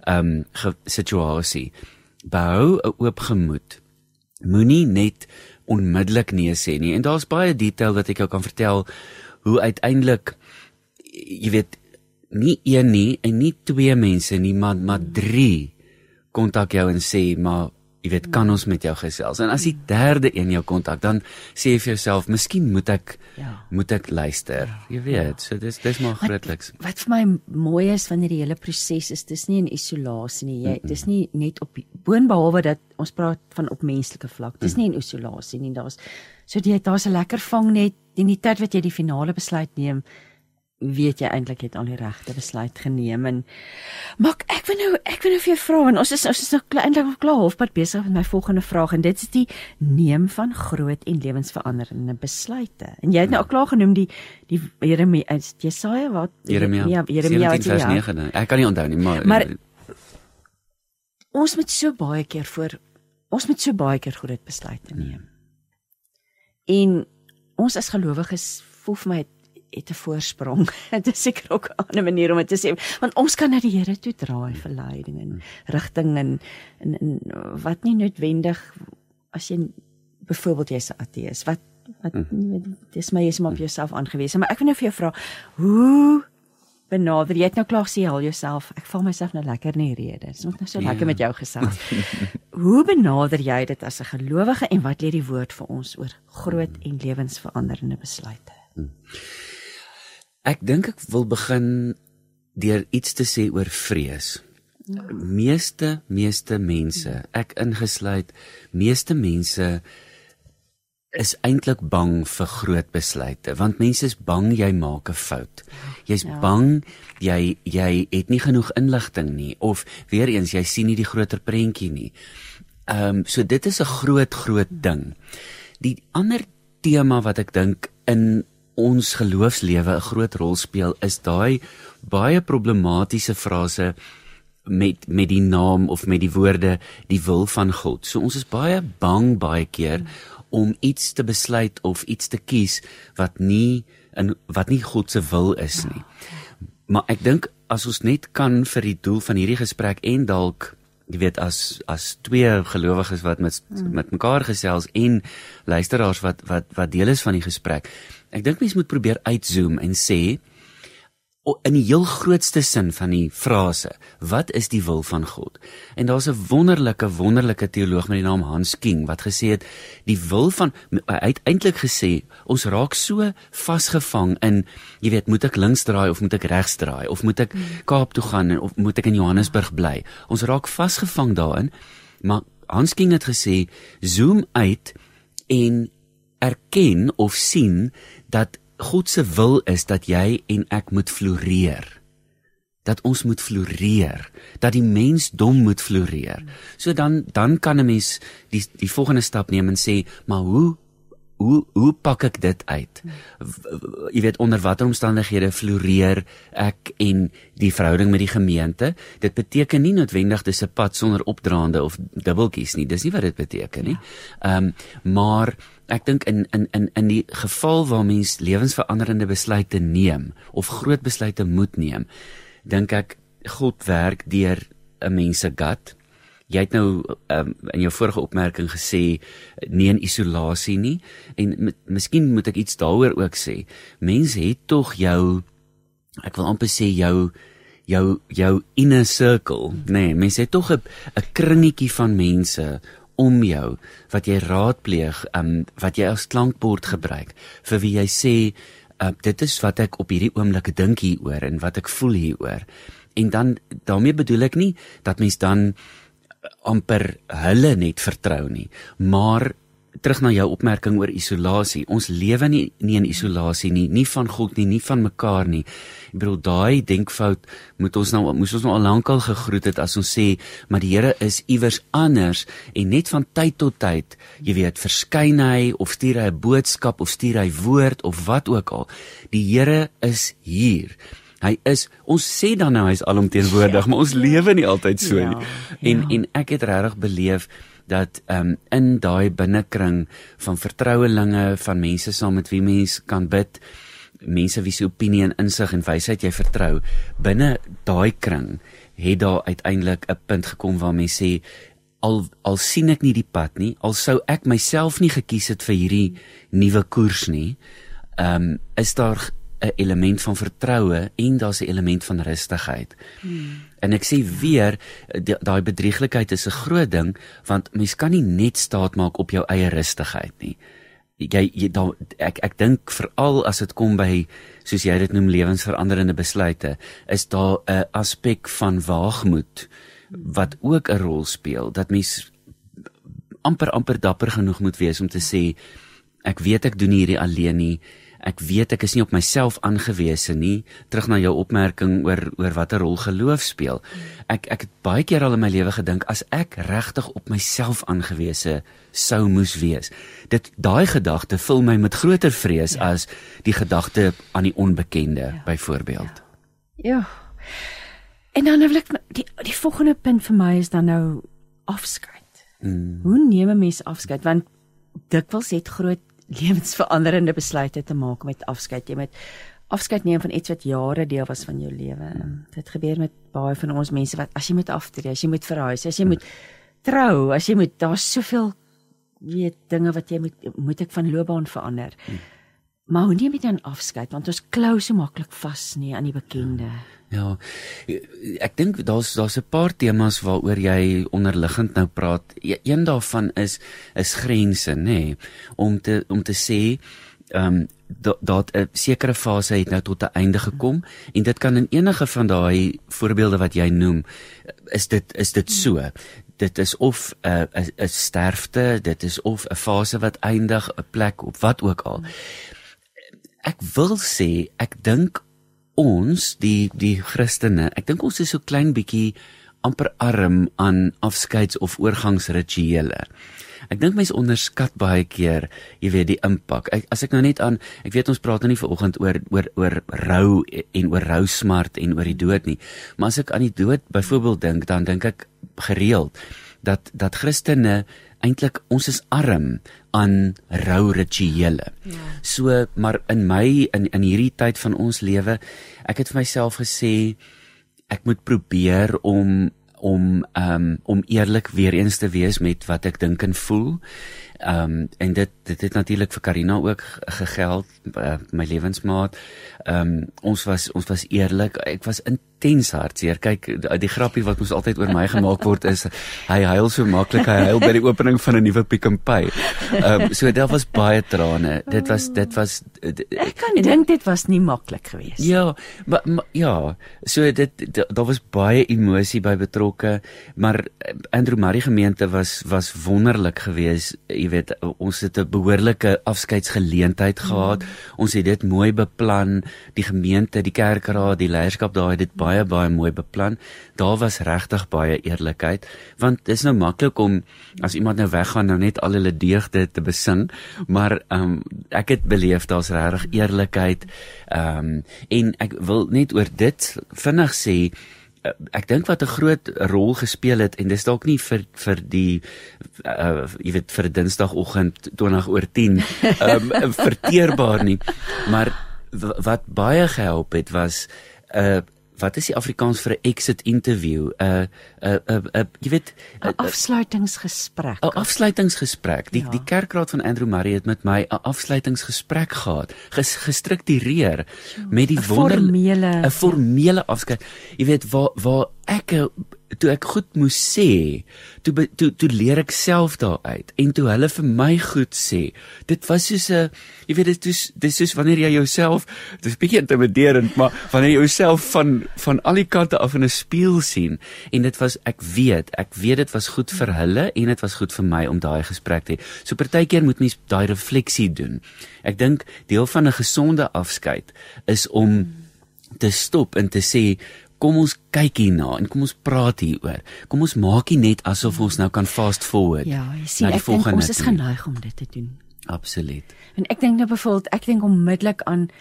situasie, behou 'n oop gemoed, moenie net onmiddellik nee sê nie. En daar's baie detail wat ek jou kan vertel, hoe uiteindelik, jy weet, nie een nie, en nie 2 mense nie, maar 3 kontak jou en sê, maar jy weet, kan ons met jou gesels? En as die 3de een jou kontak, dan sê jy vir jouself, miskien moet ek luister. Jy weet, so dis maar grootliks. Wat vir my mooi is van hierdie hele proses is, dis nie in isolasie nie. Dis nie net op boonbehalwe dat ons praat van op menslike vlak. Dis nie in isolasie nie. Daar's 'n lekker vangnet in die tyd wat jy die finale besluit neem. Weet jy eintlik het al die regte besluit geneem en maar ek wil nou vir jou vra en ons is nou eintlik klaar halfpad besig met my volgende vraag en dit is die neem van groot en lewensveranderende besluite. En jy het nou al klaar genoem die Jeremia, Jesaja wat Jeremia 17:9. Ek kan nie onthou nie, maar ons moet so baie keer groot besluite neem. En ons as gelowiges voel vir my het 'n voorsprong. Dit is seker ook 'n ander manier om dit te sê, want ons kan na die Here toe draai vir leiding en rigting en wat nie noodwendig as jy byvoorbeeld jy's 'n ateïs, wat dis maar jy's maar op jouself aangewese, maar ek wil nou vir jou vra, hoe benader jy het nou klaar gesê al jouself, ek val myself nou lekker in die rede, dit is nog so lekker met jou gesels. Hoe benader jy dit as 'n gelowige en wat leer die woord vir ons oor groot en lewensveranderende besluite? Ek dink ek wil begin deur iets te sê oor vrees. Meeste mense, ek ingesluit, meeste mense is eintlik bang vir groot besluite, want mense is bang jy maak 'n fout. Jy's bang, jy het nie genoeg inligting nie, of weer eens, jy sien nie die groter prentjie nie. So dit is 'n groot ding. Die ander tema wat ek dink in ons geloofslewe 'n groot rol speel, is daai baie problematiese frase met die naam of met die woorde, die wil van God. So ons is baie bang baie keer om iets te besluit of iets te kies wat nie God se wil is nie. Maar ek dink as ons net kan vir die doel van hierdie gesprek en dalk, jy weet, as twee gelowiges wat met mekaar gesels en luisteraars wat deel is van die gesprek, ek dink mens moet probeer uitzoom en sê, in die heel grootste sin van die frase, wat is die wil van God? En daar's 'n wonderlike teoloog met die naam Hans King, wat gesê het, die wil van, hy het eintlik gesê, ons raak so vasgevang in, jy weet, moet ek links draai of moet ek regs draai, of moet ek Kaap toe gaan of moet ek in Johannesburg bly? Ons raak vasgevang daarin, maar Hans King het gesê, zoom uit en erken of sien dat God se wil is dat jy en ek moet floreer. Dat ons moet floreer. Dat die mensdom moet floreer. So dan kan 'n mens die volgende stap neem en sê, maar hoe pak ek dit uit? Jy weet, onder watter omstandighede floreer ek en die verhouding met die gemeente? Dit beteken nie noodwendig dis 'n pad sonder opdraande of dubbeltjies nie. Dis nie wat dit beteken nie. Maar ek dink in die geval waar mens lewensveranderende besluite neem of groot besluite moet neem, dink ek God werk deur 'n mens se gut. Jy het nou in jou vorige opmerking gesê, nie in isolasie nie, en miskien moet ek iets daaroor ook sê. Mens het tog jou, ek wil amper sê jou inner circle, nee, mens het tog 'n kringetjie van mense om jou, wat jy raadpleeg, wat jy as klankbord gebruik, vir wie jy sê, dit is wat ek op hierdie oomblik dink hieroor, en wat ek voel hieroor. En dan, daarmee bedoel ek nie, dat mens dan amper hulle net vertrou nie, maar terug na jou opmerking oor isolasie, ons lewe nie in isolasie nie van God nie van mekaar nie. Ek bedoel, daai denkfout moes ons nou al lankal gegroet het as ons sê, maar die Here is iewers anders, en net van tyd tot tyd, jy weet, verskyn hy, of stuur hy 'n boodskap, of stuur hy woord, of wat ook al. Die Here is hier. Hy is, ons sê dan nou hy is alomteenwoordig, maar ons lewe nie altyd so nie. En ek het regtig beleef dat in daai binnekring van vertrouelinge, van mense saam met wie mens kan bid, mense wie se opinie en insig en wysheid jy vertrou, binne daai kring het daar uiteindelik 'n punt gekom waar mense sê, al sien ek nie die pad nie, al sou ek myself nie gekies het vir hierdie nuwe koers nie, is daar 'n element van vertroue en daar's 'n element van rustigheid. En ek sê weer, daai bedrieglikheid is 'n groot ding, want mens kan nie net staat maak op jou eie rustigheid nie. Ek dink veral as dit kom by, soos jy dit noem, lewensveranderende besluite, is daar 'n aspek van waagmoed wat ook 'n rol speel, dat mens amper dapper genoeg moet wees om te sê, ek weet ek doen hierdie alleen nie, ek weet ek is nie op myself aangewese nie, terug na jou opmerking oor wat 'n rol geloof speel. Ek het baie keer al in my lewe gedink, as ek regtig op myself aangewese sou moes wees, daai gedagte vul my met groter vrees as die gedagte aan die onbekende, byvoorbeeld. Ja. En dan wil ek, die volgende punt vir my is dan nou afskeid. Hoe neem 'n mens afskeid? Want dikwels het groot lewensveranderende besluite te maak met afskeid. Jy moet afskeid neem van iets wat jare deel was van jou lewe. Dit gebeur met baie van ons mense wat, as jy moet aftree, as jy moet verhuis, as jy moet trou, as jy moet, daar's soveel dinge wat jy moet ek van loopbaan verander. Maar hoe neem jy dan afskeid? Want ons klou so maklik vas nie aan die bekende. Ja, ek dink daar's 'n paar temas waaroor jy onderliggend nou praat. Een daarvan is grense, nê, om te sê dat 'n sekere fase het nou tot 'n einde gekom, en dit kan in enige van daai voorbeelde wat jy noem, is dit so. Dit is of 'n sterfte, dit is of 'n fase wat eindig, 'n plek, of wat ook al. Ek wil sê, ek dink ons, die Christene, ek dink ons is so klein bietjie amper arm aan afskeids- of oorgangsrituele. Ek dink mense onderskat baie keer, jy weet, die impak. As ek nou net aan, ek weet ons praat nou nie vanoggend oor rou en oor rousmart en oor die dood nie, maar as ek aan die dood byvoorbeeld dink, dan dink ek gereeld dat Christene eintlik, ons is arm aan rou rituele. So, maar in hierdie tyd van ons lewe, ek het vir myself gesê, ek moet probeer om eerlik weer eens te wees met wat ek dink en voel. En dit het natuurlik vir Karina ook gegeld, my lewensmaat. Ons was eerlik, ek was intens hartseer. Kyk, die grappie wat ons altyd oor my gemaak word is, hy huil so maklik, hy huil by die opening van 'n nuwe Pick n Pay. So daar was baie trane. Dit was ek kan dink dit was nie maklik geweest. Ja, maar ja, so daar was baie emosie by betrokke, maar Andrew Murray gemeente was wonderlik geweest. Jy weet, ons het 'n behoorlike afskeidsgeleentheid gehad. Ons het dit mooi beplan. Die gemeente, die kerkraad, die leierskap daar het dit baie mooi beplan. Daar was regtig baie eerlikheid, want dit is nou maklik om as iemand nou weggaan nou net al hulle deugde te besing, maar ek het beleef daar's regtig eerlikheid, en ek wil net oor dit vinnig sê, ek dink wat 'n groot rol gespeel het, en dis dalk nie vir die jy weet, vir Dinsdagoggend 20:10 verteerbaar nie, maar wat baie gehelp het was wat is die Afrikaans vir 'n exit interview? Jy weet, 'n afsluitingsgesprek. 'n afsluitingsgesprek. Die kerkraad van Andrew Murray het met my 'n afsluitingsgesprek gehad, gestruktureer met die 'n formele afskeid. Jy weet, waar ek toe ek goed moes sê, toe leer ek self daaruit, en toe hulle vir my goed sê, dit was soos 'n, jy weet, dit is soos wanneer jy jouself, dit is bietjie intimiderend, maar wanneer jy jouself van al die kante af in 'n spieël sien, en dit was, ek weet dit was goed vir hulle, en dit was goed vir my om daai gesprek te hê. So partykeer moet mens daai refleksie doen. Ek dink deel van 'n gesonde afskeid is om te stop en te sê, kom ons kyk hierna en kom ons praat hieroor. Kom ons maak nie net asof ons nou kan fast forward. Ja, jy sien, ek dink ons is geneig om dit te doen. Absoluut. En ek dink nou byvoorbeeld, ek dink onmiddellik aan,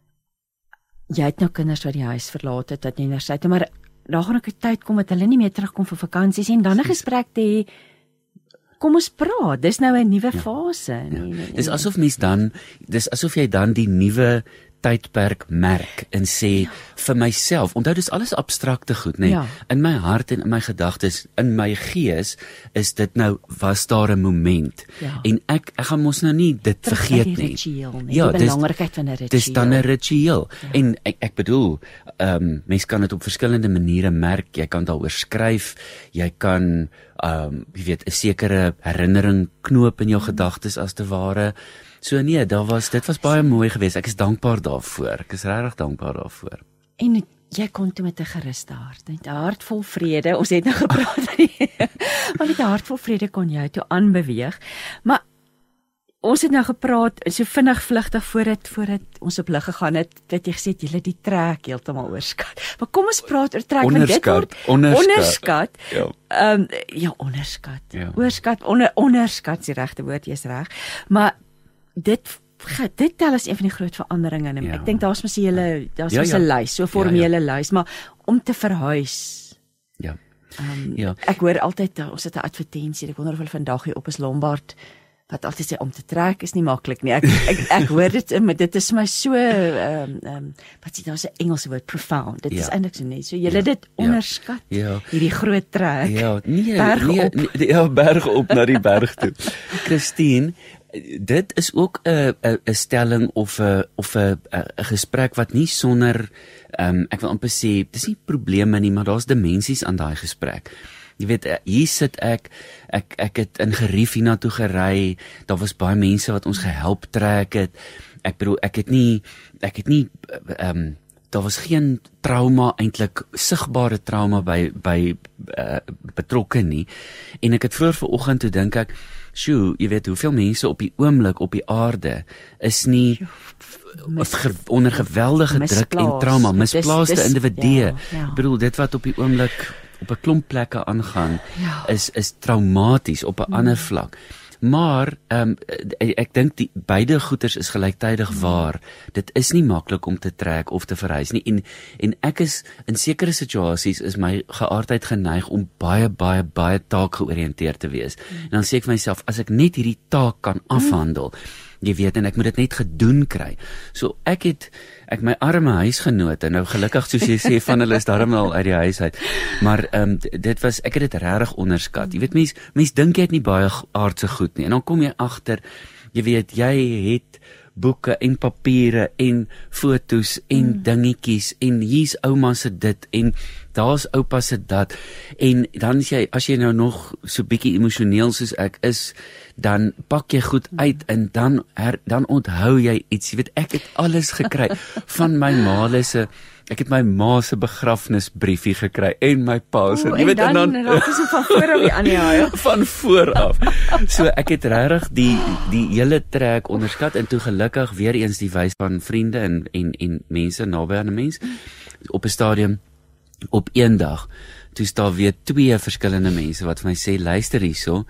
jy het nou kinders wat die huis verlaat het, dat jy nou sê, maar daar gaan ook 'n tyd kom dat hulle nie meer terugkom vir vakansies en dan 'n gesprek te hê. Kom ons praat, dis nou 'n nuwe fase. Nee. Dis asof jy dan die nuwe tydperk merk en sê vir myself, onthou dis alles abstrakte goed, nee. In my hart en in my gedagtes, in my gees is dit nou, was daar 'n moment, en ek gaan mos nou nie dit vergeet nie. Die belangrikheid van 'n ritueel. Dis dan 'n ritueel, en ek bedoel, mens kan dit op verskillende maniere merk, jy kan daaroor skryf, jy kan jy weet, 'n sekere herinnering knoop in jou gedagtes as te ware. So nee, dit was baie mooi geweest. Ek is dankbaar daarvoor. Ek is regtig dankbaar daarvoor. En jy kon toe met 'n geruste hart, met 'n hart vol vrede. Ons het nou gepraat, maar met 'n hart vol vrede kon jy toe aanbeweeg. Maar ons het nou gepraat so vinnig vlugtig voordat ons op lig gegaan het, dat jy gesê het jy die trek heeltemal oorskat. Maar kom ons praat oor trek, want dit word onderskat. Onderskat. Ja. Onderskat is die regte woord, jy's reg. Maar dit tel as een van die groot veranderinge, en ek dink daar's mos 'n lys, so 'n formele lys, maar om te verhuis. Ek hoor altyd, ons het 'n advertensie, ek wonder of hulle vandag hier op is Lombard, wat altyd sê, om te trek is nie maklik nie. Ek hoor dit, maar dit is my so, wat sê, daar's 'n Engelse woord, profound, dit is eintlik so net, so julle dit onderskat, hierdie groot trek, berg op na die berg toe. Christine, dit is ook 'n stelling of 'n gesprek wat nie sonder, ek wil amper sê, dis nie probleme nie, maar daar's dimensies aan daai gesprek. Jy weet, hier sit ek het in gerief hiernatoe gery, daar was baie mense wat ons gehelp trek het, ek bedoel, ek het nie, daar was geen trauma, eintlik sigbare trauma by betrokke nie, en ek het vroeër vanoggend toe dink ek, sjoe, jy weet hoeveel mense op die oomblik op die aarde is nie onder geweldige druk en trauma, misplaaste individue. Ek bedoel, dit wat op die oomblik op 'n klomp plekke aangaan, is traumaties op 'n ander vlak. Maar ek dink die beide goeters is gelyktydig waar. Dit is nie maklik om te trek of te verhuis nie. En ek is in sekere situasies is my geaardheid geneig om baie taakgeoriënteerd te wees. En dan sê ek vir myself, as ek net hierdie taak kan afhandel, jy weet, en ek moet dit net gedoen kry. So ek my arme huisgenote, nou gelukkig soos jy sê, van hulle is daarom al uit die huis uit, maar ek het dit regtig onderskat. Jy weet, mens dink jy het nie baie aardse goed nie, en dan kom jy agter, jy weet, jy het boeke en papiere en foto's en dingetjies en hier's ouma se dit en daar's oupa se dat, en dan as jy nou nog so bietjie emosioneel soos ek is, dan pak jy goed uit en dan onthou jy iets. Jy weet, ek het alles gekry van my ek het my ma se begrafnisbriefie gekry en my pa se. Jy weet, en dan raak jy so van voor af aan die haal. Van voor af. So ek het regtig die hele trek onderskat, en toe gelukkig weer eens die wys van vriende en mense naby aan 'n mens op 'n stadium. Op een dag, toe staan weer 2 verskillende mense wat vir my sê, luister hierso,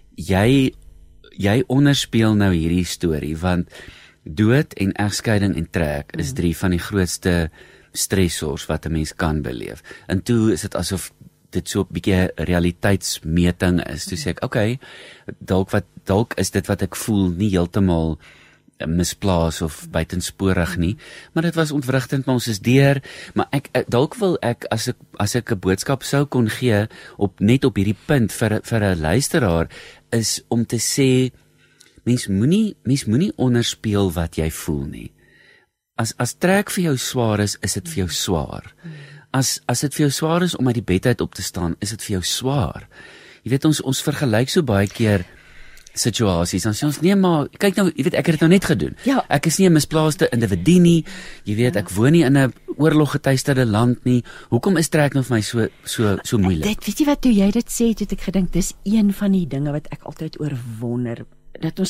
jy onderspeel nou hierdie storie, want dood en egskeiding en trek is 3 van die grootste stressors wat 'n mens kan beleef. En toe is dit asof dit so 'n bietjie realiteitsmeting is. Toe sê ek, okay, dalk is dit wat ek voel nie heeltemal misplaas of buitensporig nie, maar dit was ontwrigtend, maar ons is deur, maar dalk wil ek, as ek 'n boodskap sou kon gee, net op hierdie punt vir 'n luisteraar, is om te sê, mens moenie onderspeel wat jy voel nie. As trek vir jou swaar is dit vir jou swaar. As dit vir jou swaar is om uit die bed uit op te staan, is dit vir jou swaar. Jy weet, ons vergelyk so baie keer situasies, dan sê ons, nee maar, kyk nou, jy weet, ek het dit nou net gedoen. Ja. Ek is nie 'n misplaaste individu nie, jy weet, ek woon nie in 'n oorloggetuisterde land nie, hoekom is trek nou vir my so moeilik? Weet jy wat, toe jy dit sê, toe ek gedink, dis een van die dinge wat ek altyd oor wonder, dat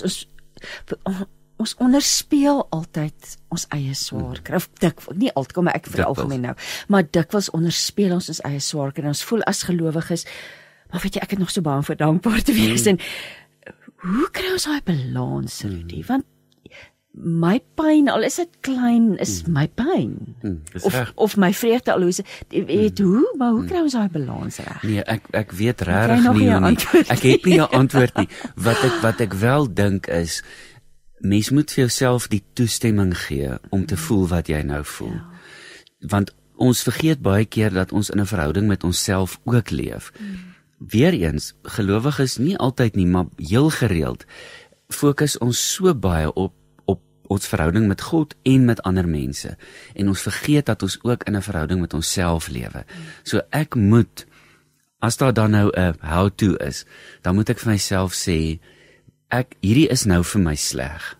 ons onderspeel altyd ons eie swaarkry, of nie altyd, kom ek vir algemeen nou, maar dikwels onderspeel ons eie swaarkry, en ons voel as gelowiges, maar weet jy, ek het nog so baie vir dankbaar te wees, en hoe kry ons daai balans, Rudy? Want my pyn, al is dit klein, is my pyn. Of my vreugde, al is dit, weet maar hoe kry ons daai balans reg? Nee, ek weet regtig nie hoe nie. Ek het nie 'n antwoord nie. Wat ek wel dink is, mens moet vir jouself die toestemming gee om te voel wat jy nou voel. Ja. Want ons vergeet baie keer dat ons in 'n verhouding met onsself ook leef. Weereens, gelowiges nie altyd nie, maar heel gereeld, fokus ons so baie op ons verhouding met God en met ander mense. En ons vergeet dat ons ook in 'n verhouding met onsself lewe. So ek moet, as daar dan nou 'n how-to is, dan moet ek vir myself sê, hierdie is nou vir my sleg.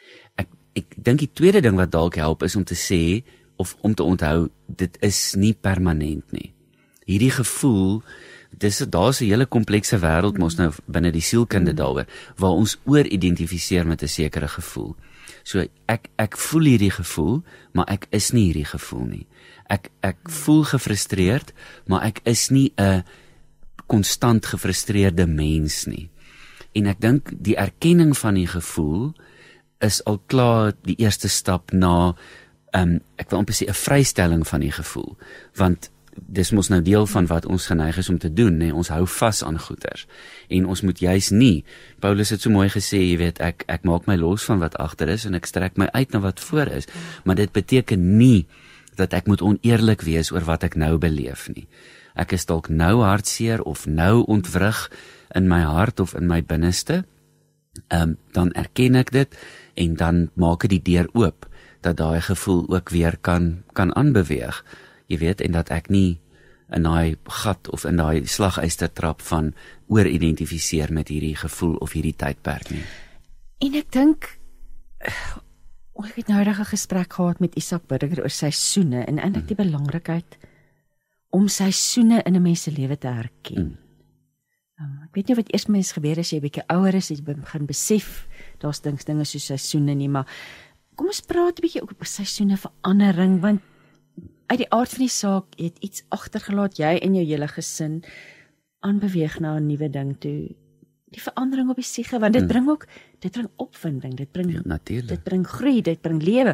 Ek dink die tweede ding wat dalk help is om te sê, of om te onthou, dit is nie permanent nie. Hierdie gevoel, daar's 'n hele komplekse wêreld mos nou binne die sielkunde daaroor, waar ons oor-identifiseer met 'n sekere gevoel. So ek voel hierdie gevoel, maar ek is nie hierdie gevoel nie. Ek voel gefrustreerd, maar ek is nie 'n konstant gefrustreerde mens nie. En ek dink die erkenning van die gevoel is al klaar die eerste stap na, ek wil amper sê 'n vrystelling van die gevoel, want dis mos nou deel van wat ons geneig is om te doen, nee, ons hou vas aan goeders, en ons moet juis nie, Paulus het so mooi gesê, jy weet, ek maak my los van wat agter is, en ek strek my uit na wat voor is, maar dit beteken nie, dat ek moet oneerlik wees oor wat ek nou beleef nie. Ek is dalk nou hartseer, of nou ontwrig in my hart, of in my binneste, dan erken ek dit, en dan maak ek die deur oop, dat daai gevoel ook weer kan aanbeweeg, jy weet, en dat ek nie in daai gat of in daai slaguistertrap van oor-identifiseer met hierdie gevoel of hierdie tydperk nie. En ek dink, ek het nou 'n gesprek gehad met Isak Burger oor seisoene, en eintlik die belangrikheid om seisoene in 'n mens se lewe te herken. Ek weet nie wat eers mens gebeur as jy 'n bietjie ouer is, jy begin besef, daar's dinge soos seisoene nie, maar kom ons praat 'n bietjie oor seisoene verandering, want uit die aard van die saak, jy het iets agtergelaat, jy en jou hele gesin, aanbeweeg na 'n nuwe ding toe. Die verandering op die siege, want dit bring opwinding, dit bring groei, dit bring lewe.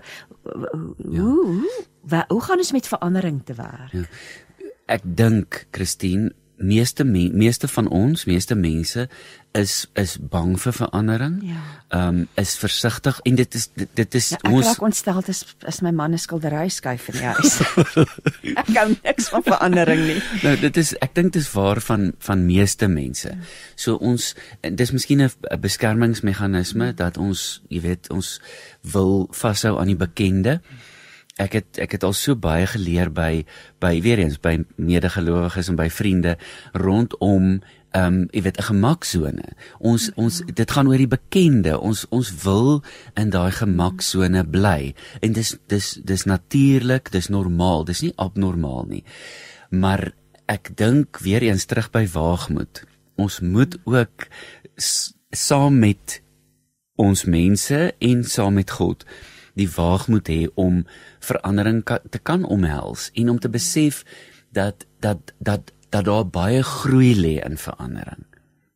Hoe gaan ons met verandering te werk? Ja. Ek dink, Christine, meeste van ons, meeste mense is bang vir verandering, is versigtig, en dit is ek raak ontsteld as my man 'n skildery skuif in die huis. Ek hou niks van verandering nie. Nou, ek dink dit is waar van meeste mense. So dis miskien 'n beskermingsmeganisme, dat ons wil vashou aan die bekende. Ek het al so baie geleer by weer eens, by medegelowiges en by vriende, rondom, 'n gemaksone. Dit gaan oor die bekende, ons wil in daai gemaksone bly, en dis natuurlik, dis normaal, dis nie abnormaal nie, maar ek dink weer eens terug by waagmoed, ons moet ook saam met ons mense en saam met God die waagmoed hê om verandering te kan omhels, en om te besef dat daar baie groei lê in verandering.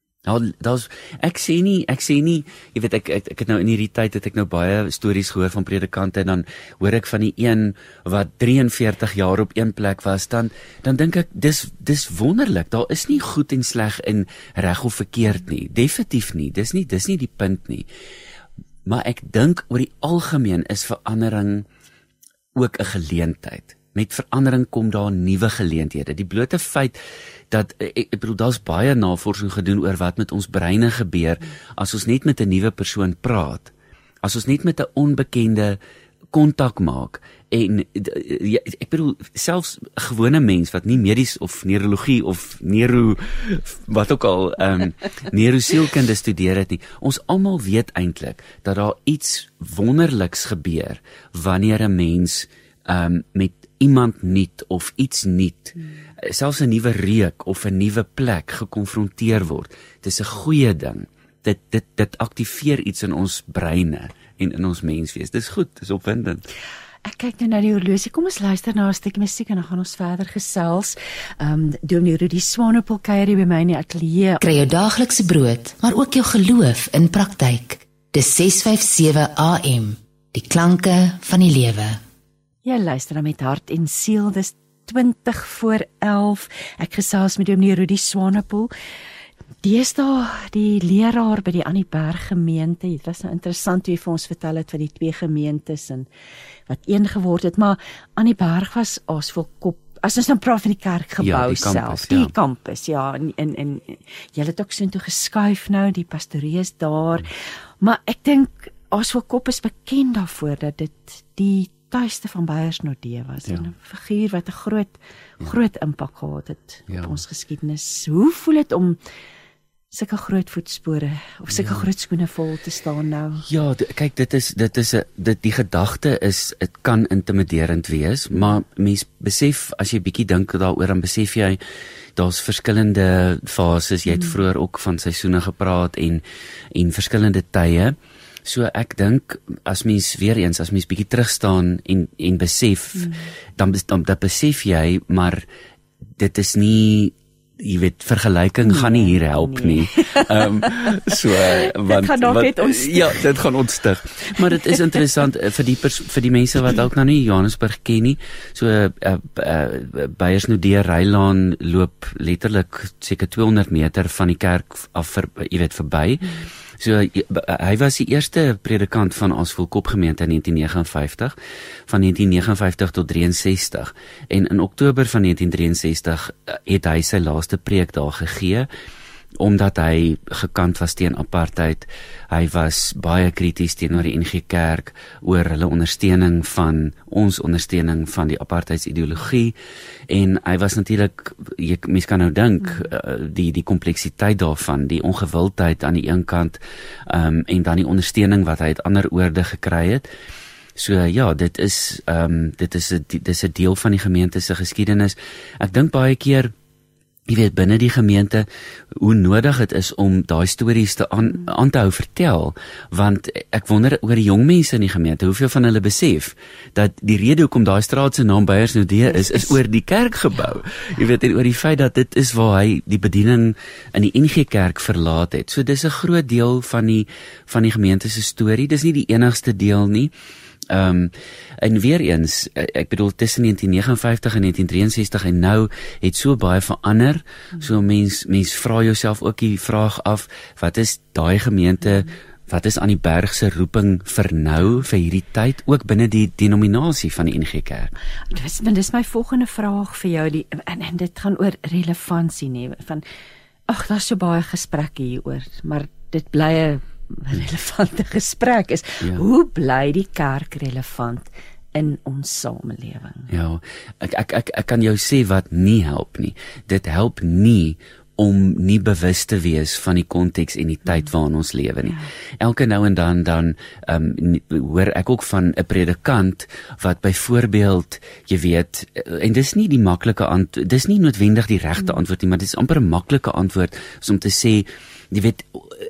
Ek sê nie, jy weet, ek het nou in hierdie tyd, het ek nou baie stories gehoor van predikante, en dan hoor ek van die een wat 43 jaar op een plek was, dan dink ek, dis wonderlik, daar is nie goed en sleg en reg of verkeerd nie, definitief nie, dis nie die punt nie. Maar ek dink oor die algemeen is verandering ook 'n geleentheid. Met verandering kom daar nuwe geleenthede. Die blote feit dat, ek bedoel, daar's baie navorsing gedoen oor wat met ons breine gebeur as ons net met 'n nuwe persoon praat. As ons net met 'n onbekende kontak maak, en ek bedoel, selfs 'n gewone mens wat nie medies of neurologie of wat ook al, neurosielkunde studeer het nie, ons almal weet eintlik dat daar iets wonderliks gebeur wanneer 'n mens met iemand nuut of iets nuut, selfs 'n nuwe reuk of 'n nuwe plek gekonfronteer word. Dis 'n goeie ding. Dit aktiveer iets in ons breine en in ons menswees. Dis goed, dis opwindend. Ek kyk nou na die horlosie. Kom ons luister na 'n stukkie musiek en dan gaan ons verder gesels. Dominee Rudi Swanepoel kuier hier by my in die ateljee. Kry jou daaglikse brood, maar ook jou geloof in praktyk. Dis 657 AM, die klanke van die lewe. Jy luister dan met hart en siel. Dis 20:11. Ek gesels met Dominee Rudi Swanepoel. Deesdae die leraar by die Annie Berg gemeente. Dit was nou interessant hoe hy vir ons vertel het van die twee gemeentes en wat een geword het, maar Annie Berg was Aasvoelkop. As ons dan praat van die kerkgebou self, die kampus, en jy het ook so intoe geskuif nou, die pastorie is daar, maar ek dink Aasvoelkop is bekend daarvoor dat dit die tuiste van Beiersnodde was, en 'n figuur wat 'n groot impak gehad het op ons geskiedenis. Hoe voel dit om sulke groot voetspore of sulke groot skoene vol te staan nou? Ja, kyk, die gedagte is, dit kan intimiderend wees, maar mens besef, as jy bietjie dink daaroor, dan besef jy, daar's verskillende fases, jy het vroeër ook van seisoene gepraat, en verskillende tye. So ek dink, as mens bietjie terugstaan en besef, dan besef jy, maar dit is nie, jy weet, vergelyking gaan nie hier help nie. Dit gaan nog net ons stig. Ja, dit gaan ons stig. Maar dit is interessant vir die mense wat ook nou nie Johannesburg ken nie. So Beiersnodde Rylaan loop letterlik seker 200 meter van die kerk af, jy weet, verby. So hy was die eerste predikant van Aasvoelkop gemeente in 1959, van 1959 tot 63, en in Oktober van 1963 het hy sy laaste preek daar gegee, omdat hy gekant was teen apartheid. Hy was baie krities teenoor die NG Kerk oor hulle ondersteuning van die apartheidsideologie, en hy was natuurlik, mens kan nou dink, die kompleksiteit daarvan, die ongewildheid aan die een kant, en dan die ondersteuning wat hy uit ander oorde gekry het. So ja, dit is 'n deel van die gemeente se geskiedenis. Ek dink baie keer, jy weet, binne die gemeente, hoe nodig het is om daai stories te aan te hou vertel, want ek wonder oor die jong mense in die gemeente, hoeveel van hulle besef, dat die rede hoekom daai straat se naam Beiersnodee is oor die kerkgebou, jy weet, en oor die feit dat dit is waar hy die bediening in die NG Kerk verlaat het, so dis 'n groot deel van die gemeente se storie, dis nie die enigste deel nie. En weer eens, ek bedoel tussen 1959 en 1963 en nou het so baie verander, so mens vra jouself ook die vraag af, wat is daai gemeente, wat is aan die berg se roeping vir nou, vir hierdie tyd, ook binne die denominasie van die NG Kerk? Dis my volgende vraag vir jou, en dit gaan oor relevantie, nee, daar's so baie gesprekke hieroor, maar dit bly 'n relevante gesprek is, hoe bly die kerk relevant in ons samelewing? Ja, ek kan jou sê wat nie help nie. Dit help nie om nie bewus te wees van die konteks en die tyd waarin ons lewe nie. Elke nou en dan hoor ek ook van 'n predikant wat byvoorbeeld, jy weet, en dis nie die maklike antwoord, dis nie noodwendig die regte antwoord nie, maar dis amper 'n maklike antwoord om te sê, jy weet,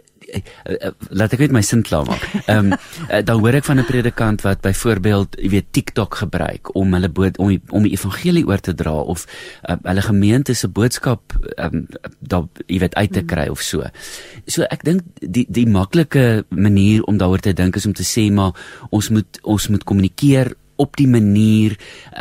laat ek net my sin klaar maak. Dan hoor ek van 'n predikant wat byvoorbeeld, jy weet, TikTok gebruik om hulle om die evangelie oor te dra of hulle gemeente se boodskap daar, jy weet, uit te kry of so. So ek dink die maklike manier om daaroor te dink is om te sê, maar ons moet kommunikeer op die manier,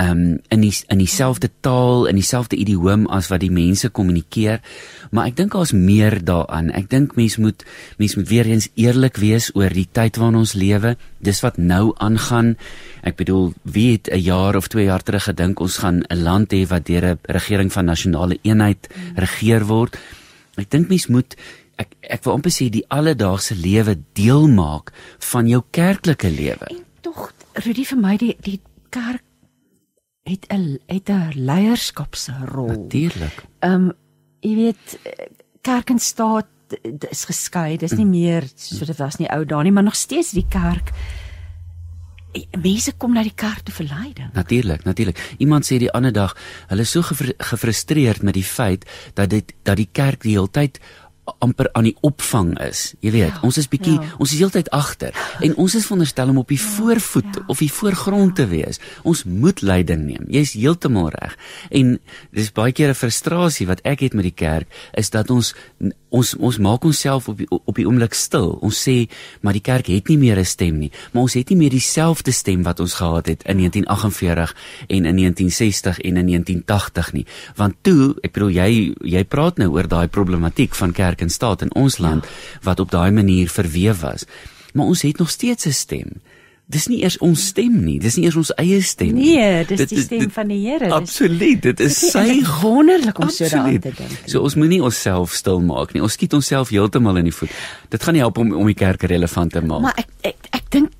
in dieselfde taal, in dieselfde idioom as wat die mense kommunikeer, maar ek dink daar's meer daaraan. Ek dink mens moet weer eens eerlik wees oor die tyd waarin ons lewe, dis wat nou aangaan. Ek bedoel, wie het 'n jaar of 2 jaar terug gedink ons gaan 'n land hê wat deur 'n regering van nasionale eenheid regeer word? Ek dink mens moet, ek wil amper sê, die alledaagse lewe deel maak van jou kerklike lewe. En tog, Rudy, vir my die kerk het 'n leierskapsrol. Natuurlik. Jy weet, kerk en staat is geskei, dis nie meer so dit was nie ou dae nie, maar nog steeds die kerk. Mense kom na die kerk te verleiding. Natuurlik. Iemand sê die ander dag, hulle is so gefrustreerd met die feit dat die kerk die hele tyd amper aan die opvang is. Jy weet, ons is heeltyd agter en ons is veronderstel om op die voorvoet of die voorgrond te wees. Ons moet leiding neem. Jy's heeltemal reg. En dis baie keer 'n frustrasie wat ek het met die kerk, is dat ons maak onsself op die oomblik stil. Ons sê, maar die kerk het nie meer 'n stem nie, maar ons het nie meer dieselfde stem wat ons gehad het in 1948 en in 1960 en in 1980 nie. Want toe, ek bedoel, jy praat nou oor daai problematiek van kerk en staat in ons land, wat op daai manier verweef was. Maar ons het nog steeds 'n stem. Dis nie eers ons stem nie, dis nie eers ons eie stem nie. Nee, dis die stem van die Here. Absoluut, dit is sy wonderlik om so daaraan te dink. So ons moenie onsself stil maak nie. Ons skiet onsself heeltemal in die voet. Dit gaan nie help om die kerk relevant te maak. Maar ek dink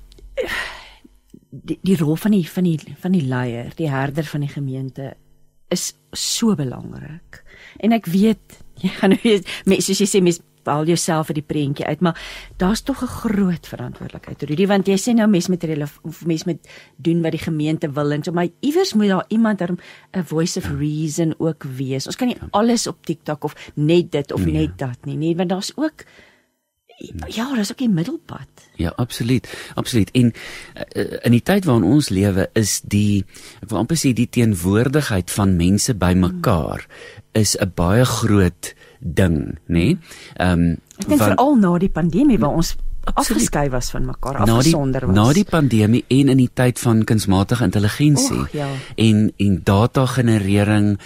die rol van die leier, die herder van die gemeente is so belangrik. En ek weet, jy gaan nou, soos jy sê, mens haal jouself uit die prentjie uit, maar daar's tog 'n groot verantwoordelikheid, Rudy, want jy sê nou mens moet doen wat die gemeente wil, en so, maar iewers moet daar iemand 'n voice of reason ook wees. Ons kan nie alles op TikTok of net dit of net dat nie, want daar's ook daar's ook die middelpad. Ja, absoluut. En in die tyd waarin ons lewe is ek wil amper sê, die teenwoordigheid van mense by mekaar is 'n baie groot ding, nê? Ek dink veral na die pandemie waar ons afgeskei was van mekaar, afgesonder was. Na die pandemie en in die tyd van kunsmatige intelligensie en datagenerering,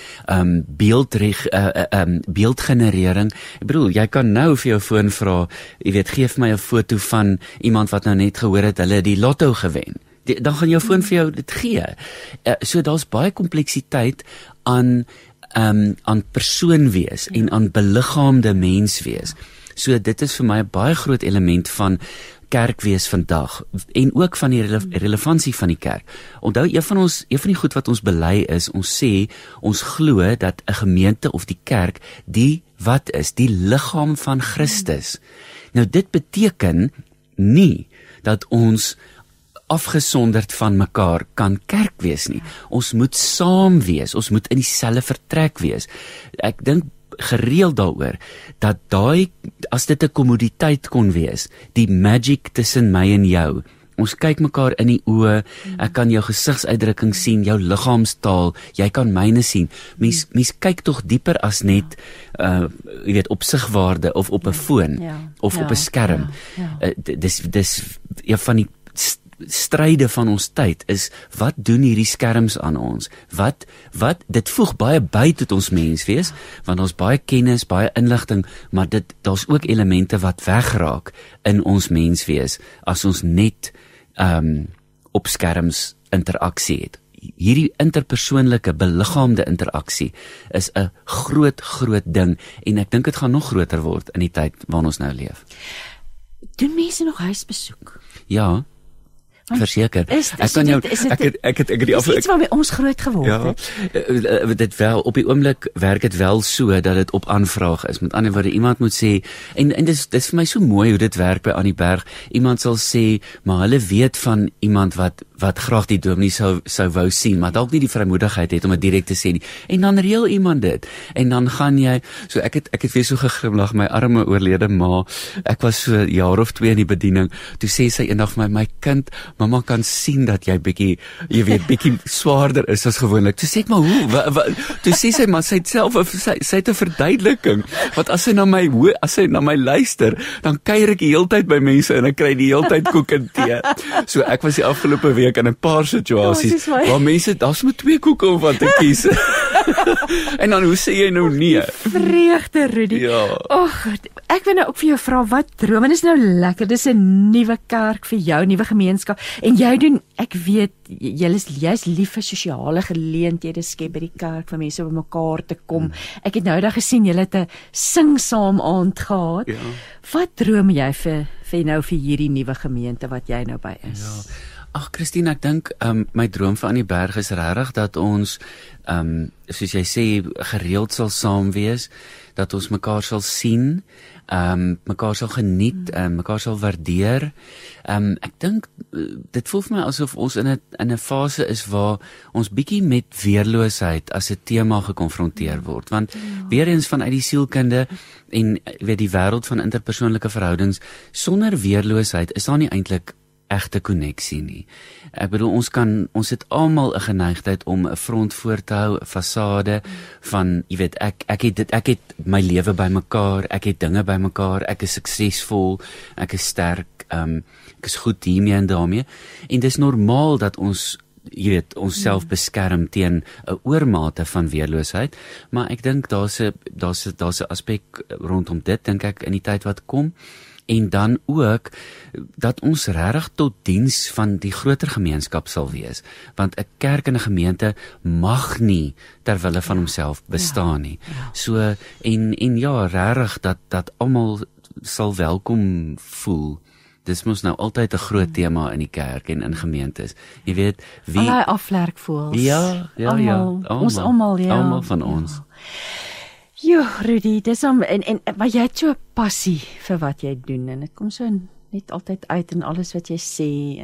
beeldgenerering. Ek bedoel, jy kan nou vir jou foon vra, jy weet, geef my 'n foto van iemand wat nou net gehoor het hulle die lotto gewen. Dan gaan jou foon vir jou dit gee. So daar's baie kompleksiteit aan persoon wees en aan beliggaamde mens wees. So dit is vir my 'n baie groot element van kerk wees vandag en ook van die relevantie van die kerk. Onthou, een van die goed wat ons bely is, ons sê, ons glo dat 'n gemeente of die kerk die liggaam van Christus. Nou dit beteken nie dat ons afgesonderd van mekaar kan kerk wees nie. Ons moet saam wees, ons moet in dieselfde vertrek wees. Ek dink gereeld daaroor dat as dit 'n kommoditeit kon wees, die magic tussen my en jou. Ons kyk mekaar in die oë, ek kan jou gesigsuitdrukking sien, jou liggaamstaal, jy kan myne sien. Mens kyk tog dieper as net jy weet opsigwaarde of op 'n foon of op 'n skerm. Dis van die stryde van ons tyd is, wat doen hierdie skerms aan ons? Wat dit voeg baie by tot ons menswees, want ons baie kennis, baie inligting, maar daar's ook elemente wat wegraak in ons menswees as ons net op skerms interaksie het. Hierdie interpersoonlike beliggaamde interaksie is 'n groot ding, en ek dink dit gaan nog groter word in die tyd waarin ons nou leef. Doen mense nog huisbesoek? Ja. Verseker. Ek het die iets waarmee ons groot geword het. Dit wel op die oomblik werk dit wel so dat dit op aanvraag is. Met ander woorde, iemand moet sê, en dis vir my so mooi hoe dit werk by Annie Berg. Iemand sal sê, maar hulle weet van iemand wat graag die dominee sou wou sien, maar dalk nie die vrymoedigheid het om dit direk te sê nie. En dan reël iemand dit. En dan gaan jy, so ek het weer so geglimlag, my arme oorlede ma. Ek was so 'n jaar of 2 in die bediening. Toe sê sy eendag vir my kind, mamma kan sien dat jy bietjie swaarder is as gewoonlik. Toe sê ek, maar hoe? Toe sê sy, maar sy het self sy het 'n verduideliking. Want as sy na my luister, dan kuier ek die hele tyd by mense en ek kry die hele tyd koek en tee. So ek was die afgelope week in 'n paar situasies waar mense, daar's met 2 koeke om wat te kies. En dan, hoe sê jy nou nee? Vreugde, Rudy. Ja. Ek wil nou ook vir jou vra, wat droom, en is nou lekker, dis 'n nuwe kerk vir jou, nuwe gemeenskap, en jy doen, ek weet, jy's lief vir sosiale geleenthede skep by die kerk, vir mense by mekaar te kom. Ek het nou daag gesien, julle het 'n sing saam aand gehad. Ja. Wat droom jy vir hierdie nuwe gemeente wat jy nou by is? Ja. Ag Christine, ek dink my droom vir Annie Berg is regtig dat ons soos jy sê gereeld sal saam wees, dat ons mekaar sal sien, mekaar sal geniet, mekaar sal waardeer. Ek dink dit voel vir my asof ons in 'n fase is waar ons bietjie met weerloosheid as 'n tema gekonfronteer word, want weer eens vanuit die sielkunde en weet die wêreld van interpersoonlike verhoudings, sonder weerloosheid is daar nie eintlik egte koneksie nie. Ek bedoel, ons het almal 'n geneigtheid om 'n front voor te hou, 'n fasade van, jy weet, ek het my lewe bymekaar, ek het dinge bymekaar, ek is suksesvol, ek is sterk, ek is goed hiermee en daarmee. En dis normaal dat ons, jy weet, onsself beskerm teen 'n oormate van weerloosheid, maar ek dink daar's 'n aspek rondom dit, dink ek, in die tyd wat kom. En dan ook dat ons regtig tot diens van die groter gemeenskap sal wees, want 'n kerk en 'n gemeente mag nie ter wille van homself bestaan nie. So en ja, regtig dat almal sal welkom voel. Dis mos nou altyd 'n groot tema in die kerk en in gemeentes. Jy weet, wie al die aflerkvoels. Ja, ons almal, ja. Almal van ons. Ja. Jo, Rudy, dis maar jy het so 'n passie vir wat jy doen, en dit kom so net altyd uit in alles wat jy sê,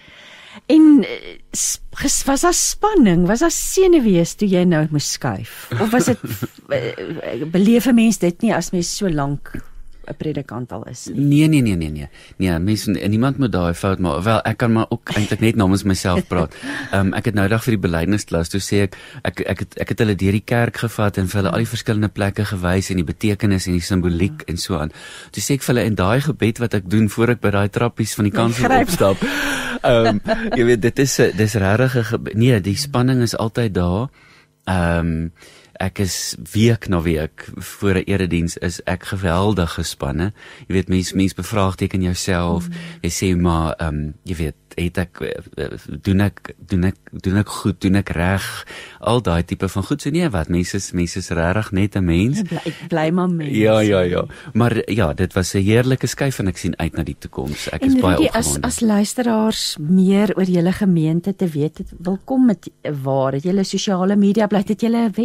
en was daar spanning, was daar senuwees toe jy nou moes skuif, of was dit beleef 'n mens dit nie as mens so lank 'n predikant al is nie? Nee, mense, niemand moet daai fout maak. Wel, ek kan maar ook eintlik net namens myself praat. Ek het nou dag vir die belydensklas, toe sê ek het hulle deur die kerk gevat en vir hulle al die verskillende plekke gewys en die betekenis en die simboliek en so aan. Toe sê ek vir hulle, in daai gebed wat ek doen voor ek by daai trappies van die kansel opstap. Jy weet, dis regtig, nee, die spanning is altyd daar. Ek is week na week voor 'n erediens is ek geweldig gespanne. Jy weet, mens bevraagteken jouself. Jy sê maar jy weet, doen ek goed, doen ek reg, al daai tipe van goed. So nee, wat mense is regtig net 'n mens. Bly maar mens. Ja. Maar ja, dit was 'n heerlike skuif en ek sien uit na die toekoms. Ek is baie opgewonde. As luisteraars meer oor julle gemeente te weet wil kom met waar het julle sosiale media, bly dit julle 'n webwerf?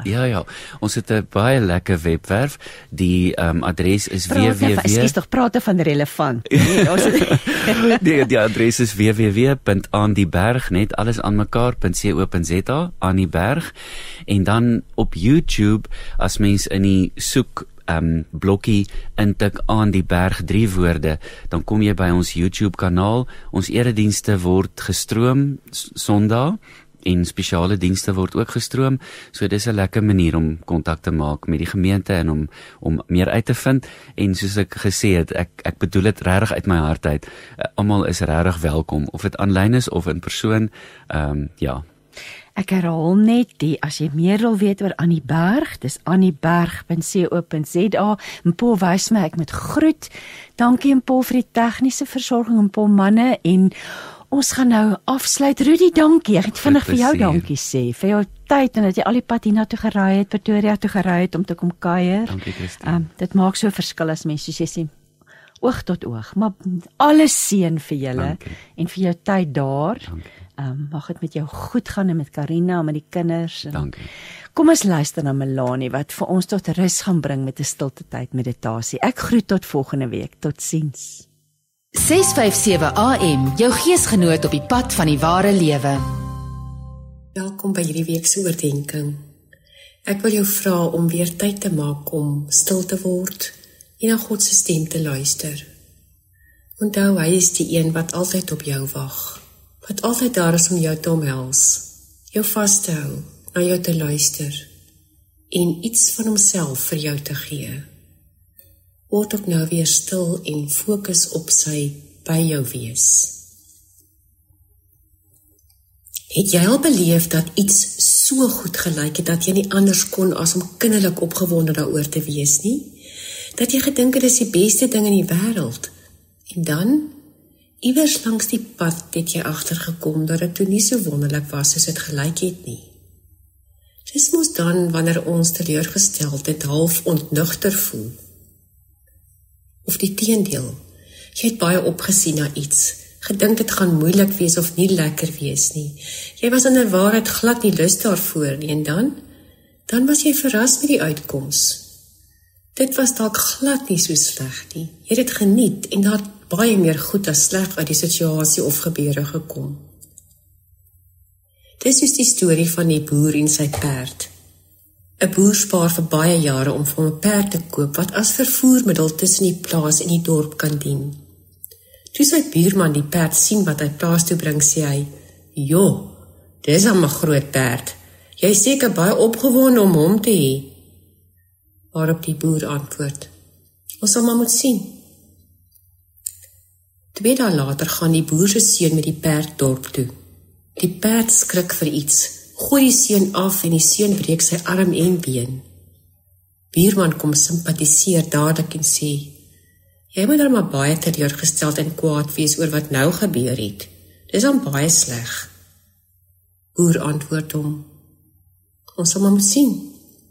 Ja. Ons het 'n baie lekker webwerf. Die adres is praat van relevant. Die adres is www.annieberg, net alles aan mekaar.co.za, Annieberg. En dan op YouTube, as mens in die soek blokkie intik aan die berg 3 woorde, dan kom jy by ons YouTube kanaal. Ons eredienste word gestroom Sondag en spesiale dienste word ook gestroom. So dis 'n lekker manier om kontak te maak met die gemeente en om meer uit te vind. En soos ek gesê het, ek bedoel dit regtig uit my hart uit. Almal is regtig welkom, of dit aanlyn is of in persoon. Ja. Ek herhaal net, as jy meer wil weet oor Annie Berg, dis annieberg.co.za. En Paul wys my, ek moet groet. Dankie en Paul vir die tegniese versorging en Paul manne, en ons gaan nou afsluit. Rudy, dankie. Ek het vinnig vir jou dankie sê, vir jou tyd, en dat jy al die pad hiernatoe geraai het, Pretoria toe geraai het om te kom kuier. Dankie, Christine. Dit maak so 'n verskil as mense, soos jy sê, oog tot oog, maar alles seën vir julle en vir jou tyd daar. Mag dit met jou goed gaan en met Karina en met die kinders. Dankie. Kom ons luister na Melanie wat vir ons tot rus gaan bring met 'n stilte tyd meditasie. Ek groet tot volgende week. Totsiens. 657 AM, jou geesgenoot op die pad van die ware lewe. Welkom by hierdie week se oordeenking. Ek wil jou vra om weer tyd te maak om stil te word en na God se stem te luister. Onthou, hy is die een wat altyd op jou wag, wat altyd daar is om jou te omhels, jou vas te hou, na jou te luister en iets van homself vir jou te gee. Word ook nou weer stil en fokus op sy by jou wees. Het jy al beleef dat iets so goed gelyk het dat jy nie anders kon as om kinderlik opgewonde daaroor te wees nie? Dat jy gedink het dis die beste ding in die wêreld. En dan, iewers langs die pad het jy agtergekom dat dit toe nie so wonderlik was soos dit gelyk het nie. Dis mos dan wanneer ons teleurgesteld half ontnugter voel. Of die teendeel, jy het baie opgesien na iets, gedink dit gaan moeilik wees of nie lekker wees nie. Jy was in die waarheid glad nie lus daarvoor nie, en dan was jy verras met die uitkoms. Dit was dalk glad nie so sleg nie. Jy het dit geniet en daar het baie meer goed as sleg uit die situasie of gebeure gekom. Dis soos die storie van die boer en sy perd. 'n Boer spaar vir baie jare om vir 'n perd te koop wat as vervoermiddel tussen die plaas en die dorp kan dien. Toe sy buurman die perd sien wat hy plaas toe bring, sê hy, "Jo, dis 'n groot perd. Jy is seker baie opgewonde om hom te hê." Waarop die boer antwoord, "Ons sal maar moet sien." 2 dae later gaan die boer se seun met die perd dorp toe. Die perd skrik vir iets, gooi die seun af en die seun breek sy arm en been. Buurman kom simpatiseer dadelik en sê, "Jy moet dan maar baie teleurgesteld en kwaad wees oor wat nou gebeur het. Dis dan baie sleg." Boer antwoord hom, "Ons sal maar moet sien."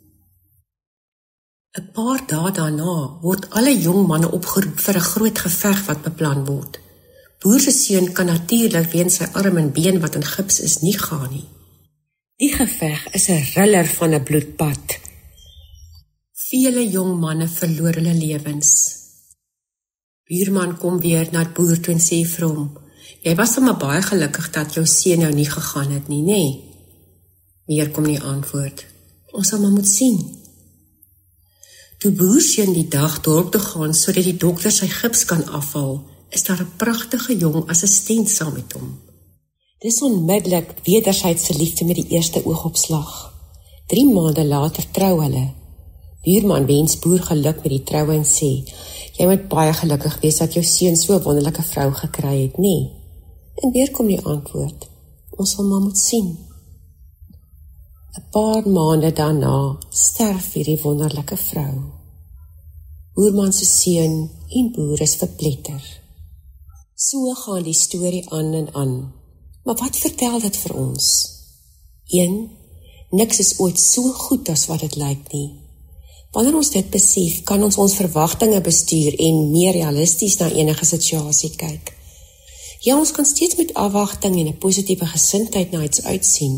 'n Paar dae daarna word alle jong manne opgeroep vir 'n groot geveg wat beplan word. Boer se seun kan natuurlik weens sy arm en been wat in gips is nie gaan nie. Die geveg is 'n riller van 'n bloedbad. Vele jong manne verloor hulle lewens. Buurman kom weer na die boer toe en sê vir hom, "Jy was maar baie gelukkig dat jou seun nou nie gegaan het nie, nê?" Meer kom nie antwoord. "Ons sal maar moet sien." Toe boerseun die dag dorp toe gaan sodat die dokter sy gips kan afhaal, is daar 'n pragtige jong assistent saam met hom. Dis onmiddellik wederwysydse liefde met die eerste oogopslag. 3 maande later trou hulle. Buurman wens boer geluk met die troue en sê, "Jy moet baie gelukkig wees dat jou seun so 'n wonderlike vrou gekry het, nê?" En weer kom die antwoord, "Ons sal maar moet sien." 'n Paar maande daarna sterf hierdie wonderlike vrou. Boerman se seun en boer is verpletter. So gaan die storie aan en aan. Maar wat vertel dit vir ons? 1. Niks is ooit so goed as wat dit lyk nie. Wanneer ons dit besef, kan ons ons verwagtinge bestuur en meer realisties na enige situasie kyk. Ja, ons kan steeds met afwagting en 'n positiewe gesindheid na iets uitsien,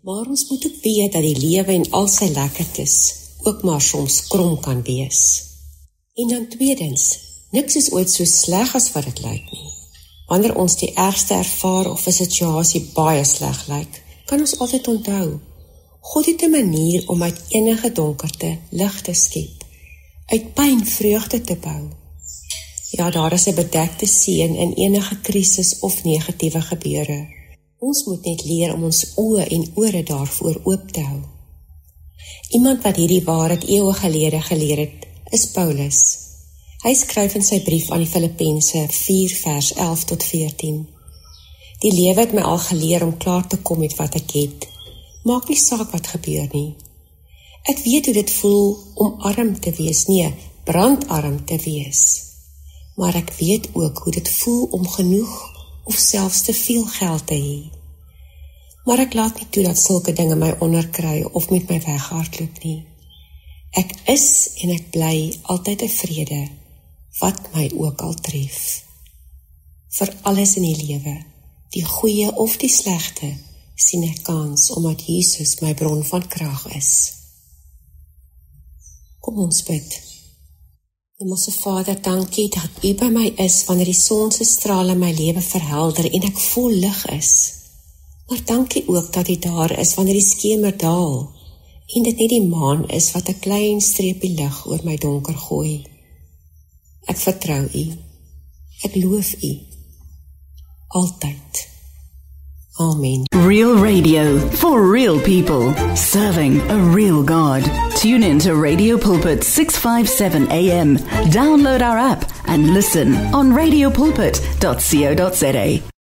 Maar ons moet ook weet dat die lewe en al sy lekkertes ook maar soms krom kan wees. En dan tweedens, niks is ooit so sleg as wat dit lyk nie. Wanneer ons die ergste ervaar of 'n situasie baie sleg lyk, kan ons altyd onthou, God het 'n manier om uit enige donkerte lig te skep, uit pyn vreugde te bou. Ja, daar is 'n bedekte seën in enige krisis of negatiewe gebeure. Ons moet net leer om ons oë en ore daarvoor oop te hou. Iemand wat hierdie waarheid eeue gelede geleer het, is Paulus. Hy skryf in sy brief aan die Filippense 4 vers 11 tot 14. Die lewe het my al geleer om klaar te kom met wat ek het. Maak nie saak wat gebeur nie. Ek weet hoe dit voel om arm te wees, nee, brandarm te wees. Maar ek weet ook hoe dit voel om genoeg of selfs te veel geld te hê. Maar ek laat nie toe dat sulke dinge my onderkry of met my weghardloop nie. Ek is en ek bly altyd tevrede, wat my ook al tref. Vir alles in die lewe, die goeie of die slegte, sien ek kans omdat Jesus my bron van krag is. Kom ons bid. Hemelse Vader, dankie dat U by my is wanneer die son se strale my lewe verhelder en ek vol lig is. Maar dankie ook dat U daar is wanneer die skemer daal en dit net die maan is wat 'n klein streepie lig oor my donker gooi. Ek vertrou U. Ek loof U. Altyd. Amen. Real radio for real people, serving a real God. Tune in to Radio Pulpit 657 AM. Download our app and listen on radiopulpit.co.za.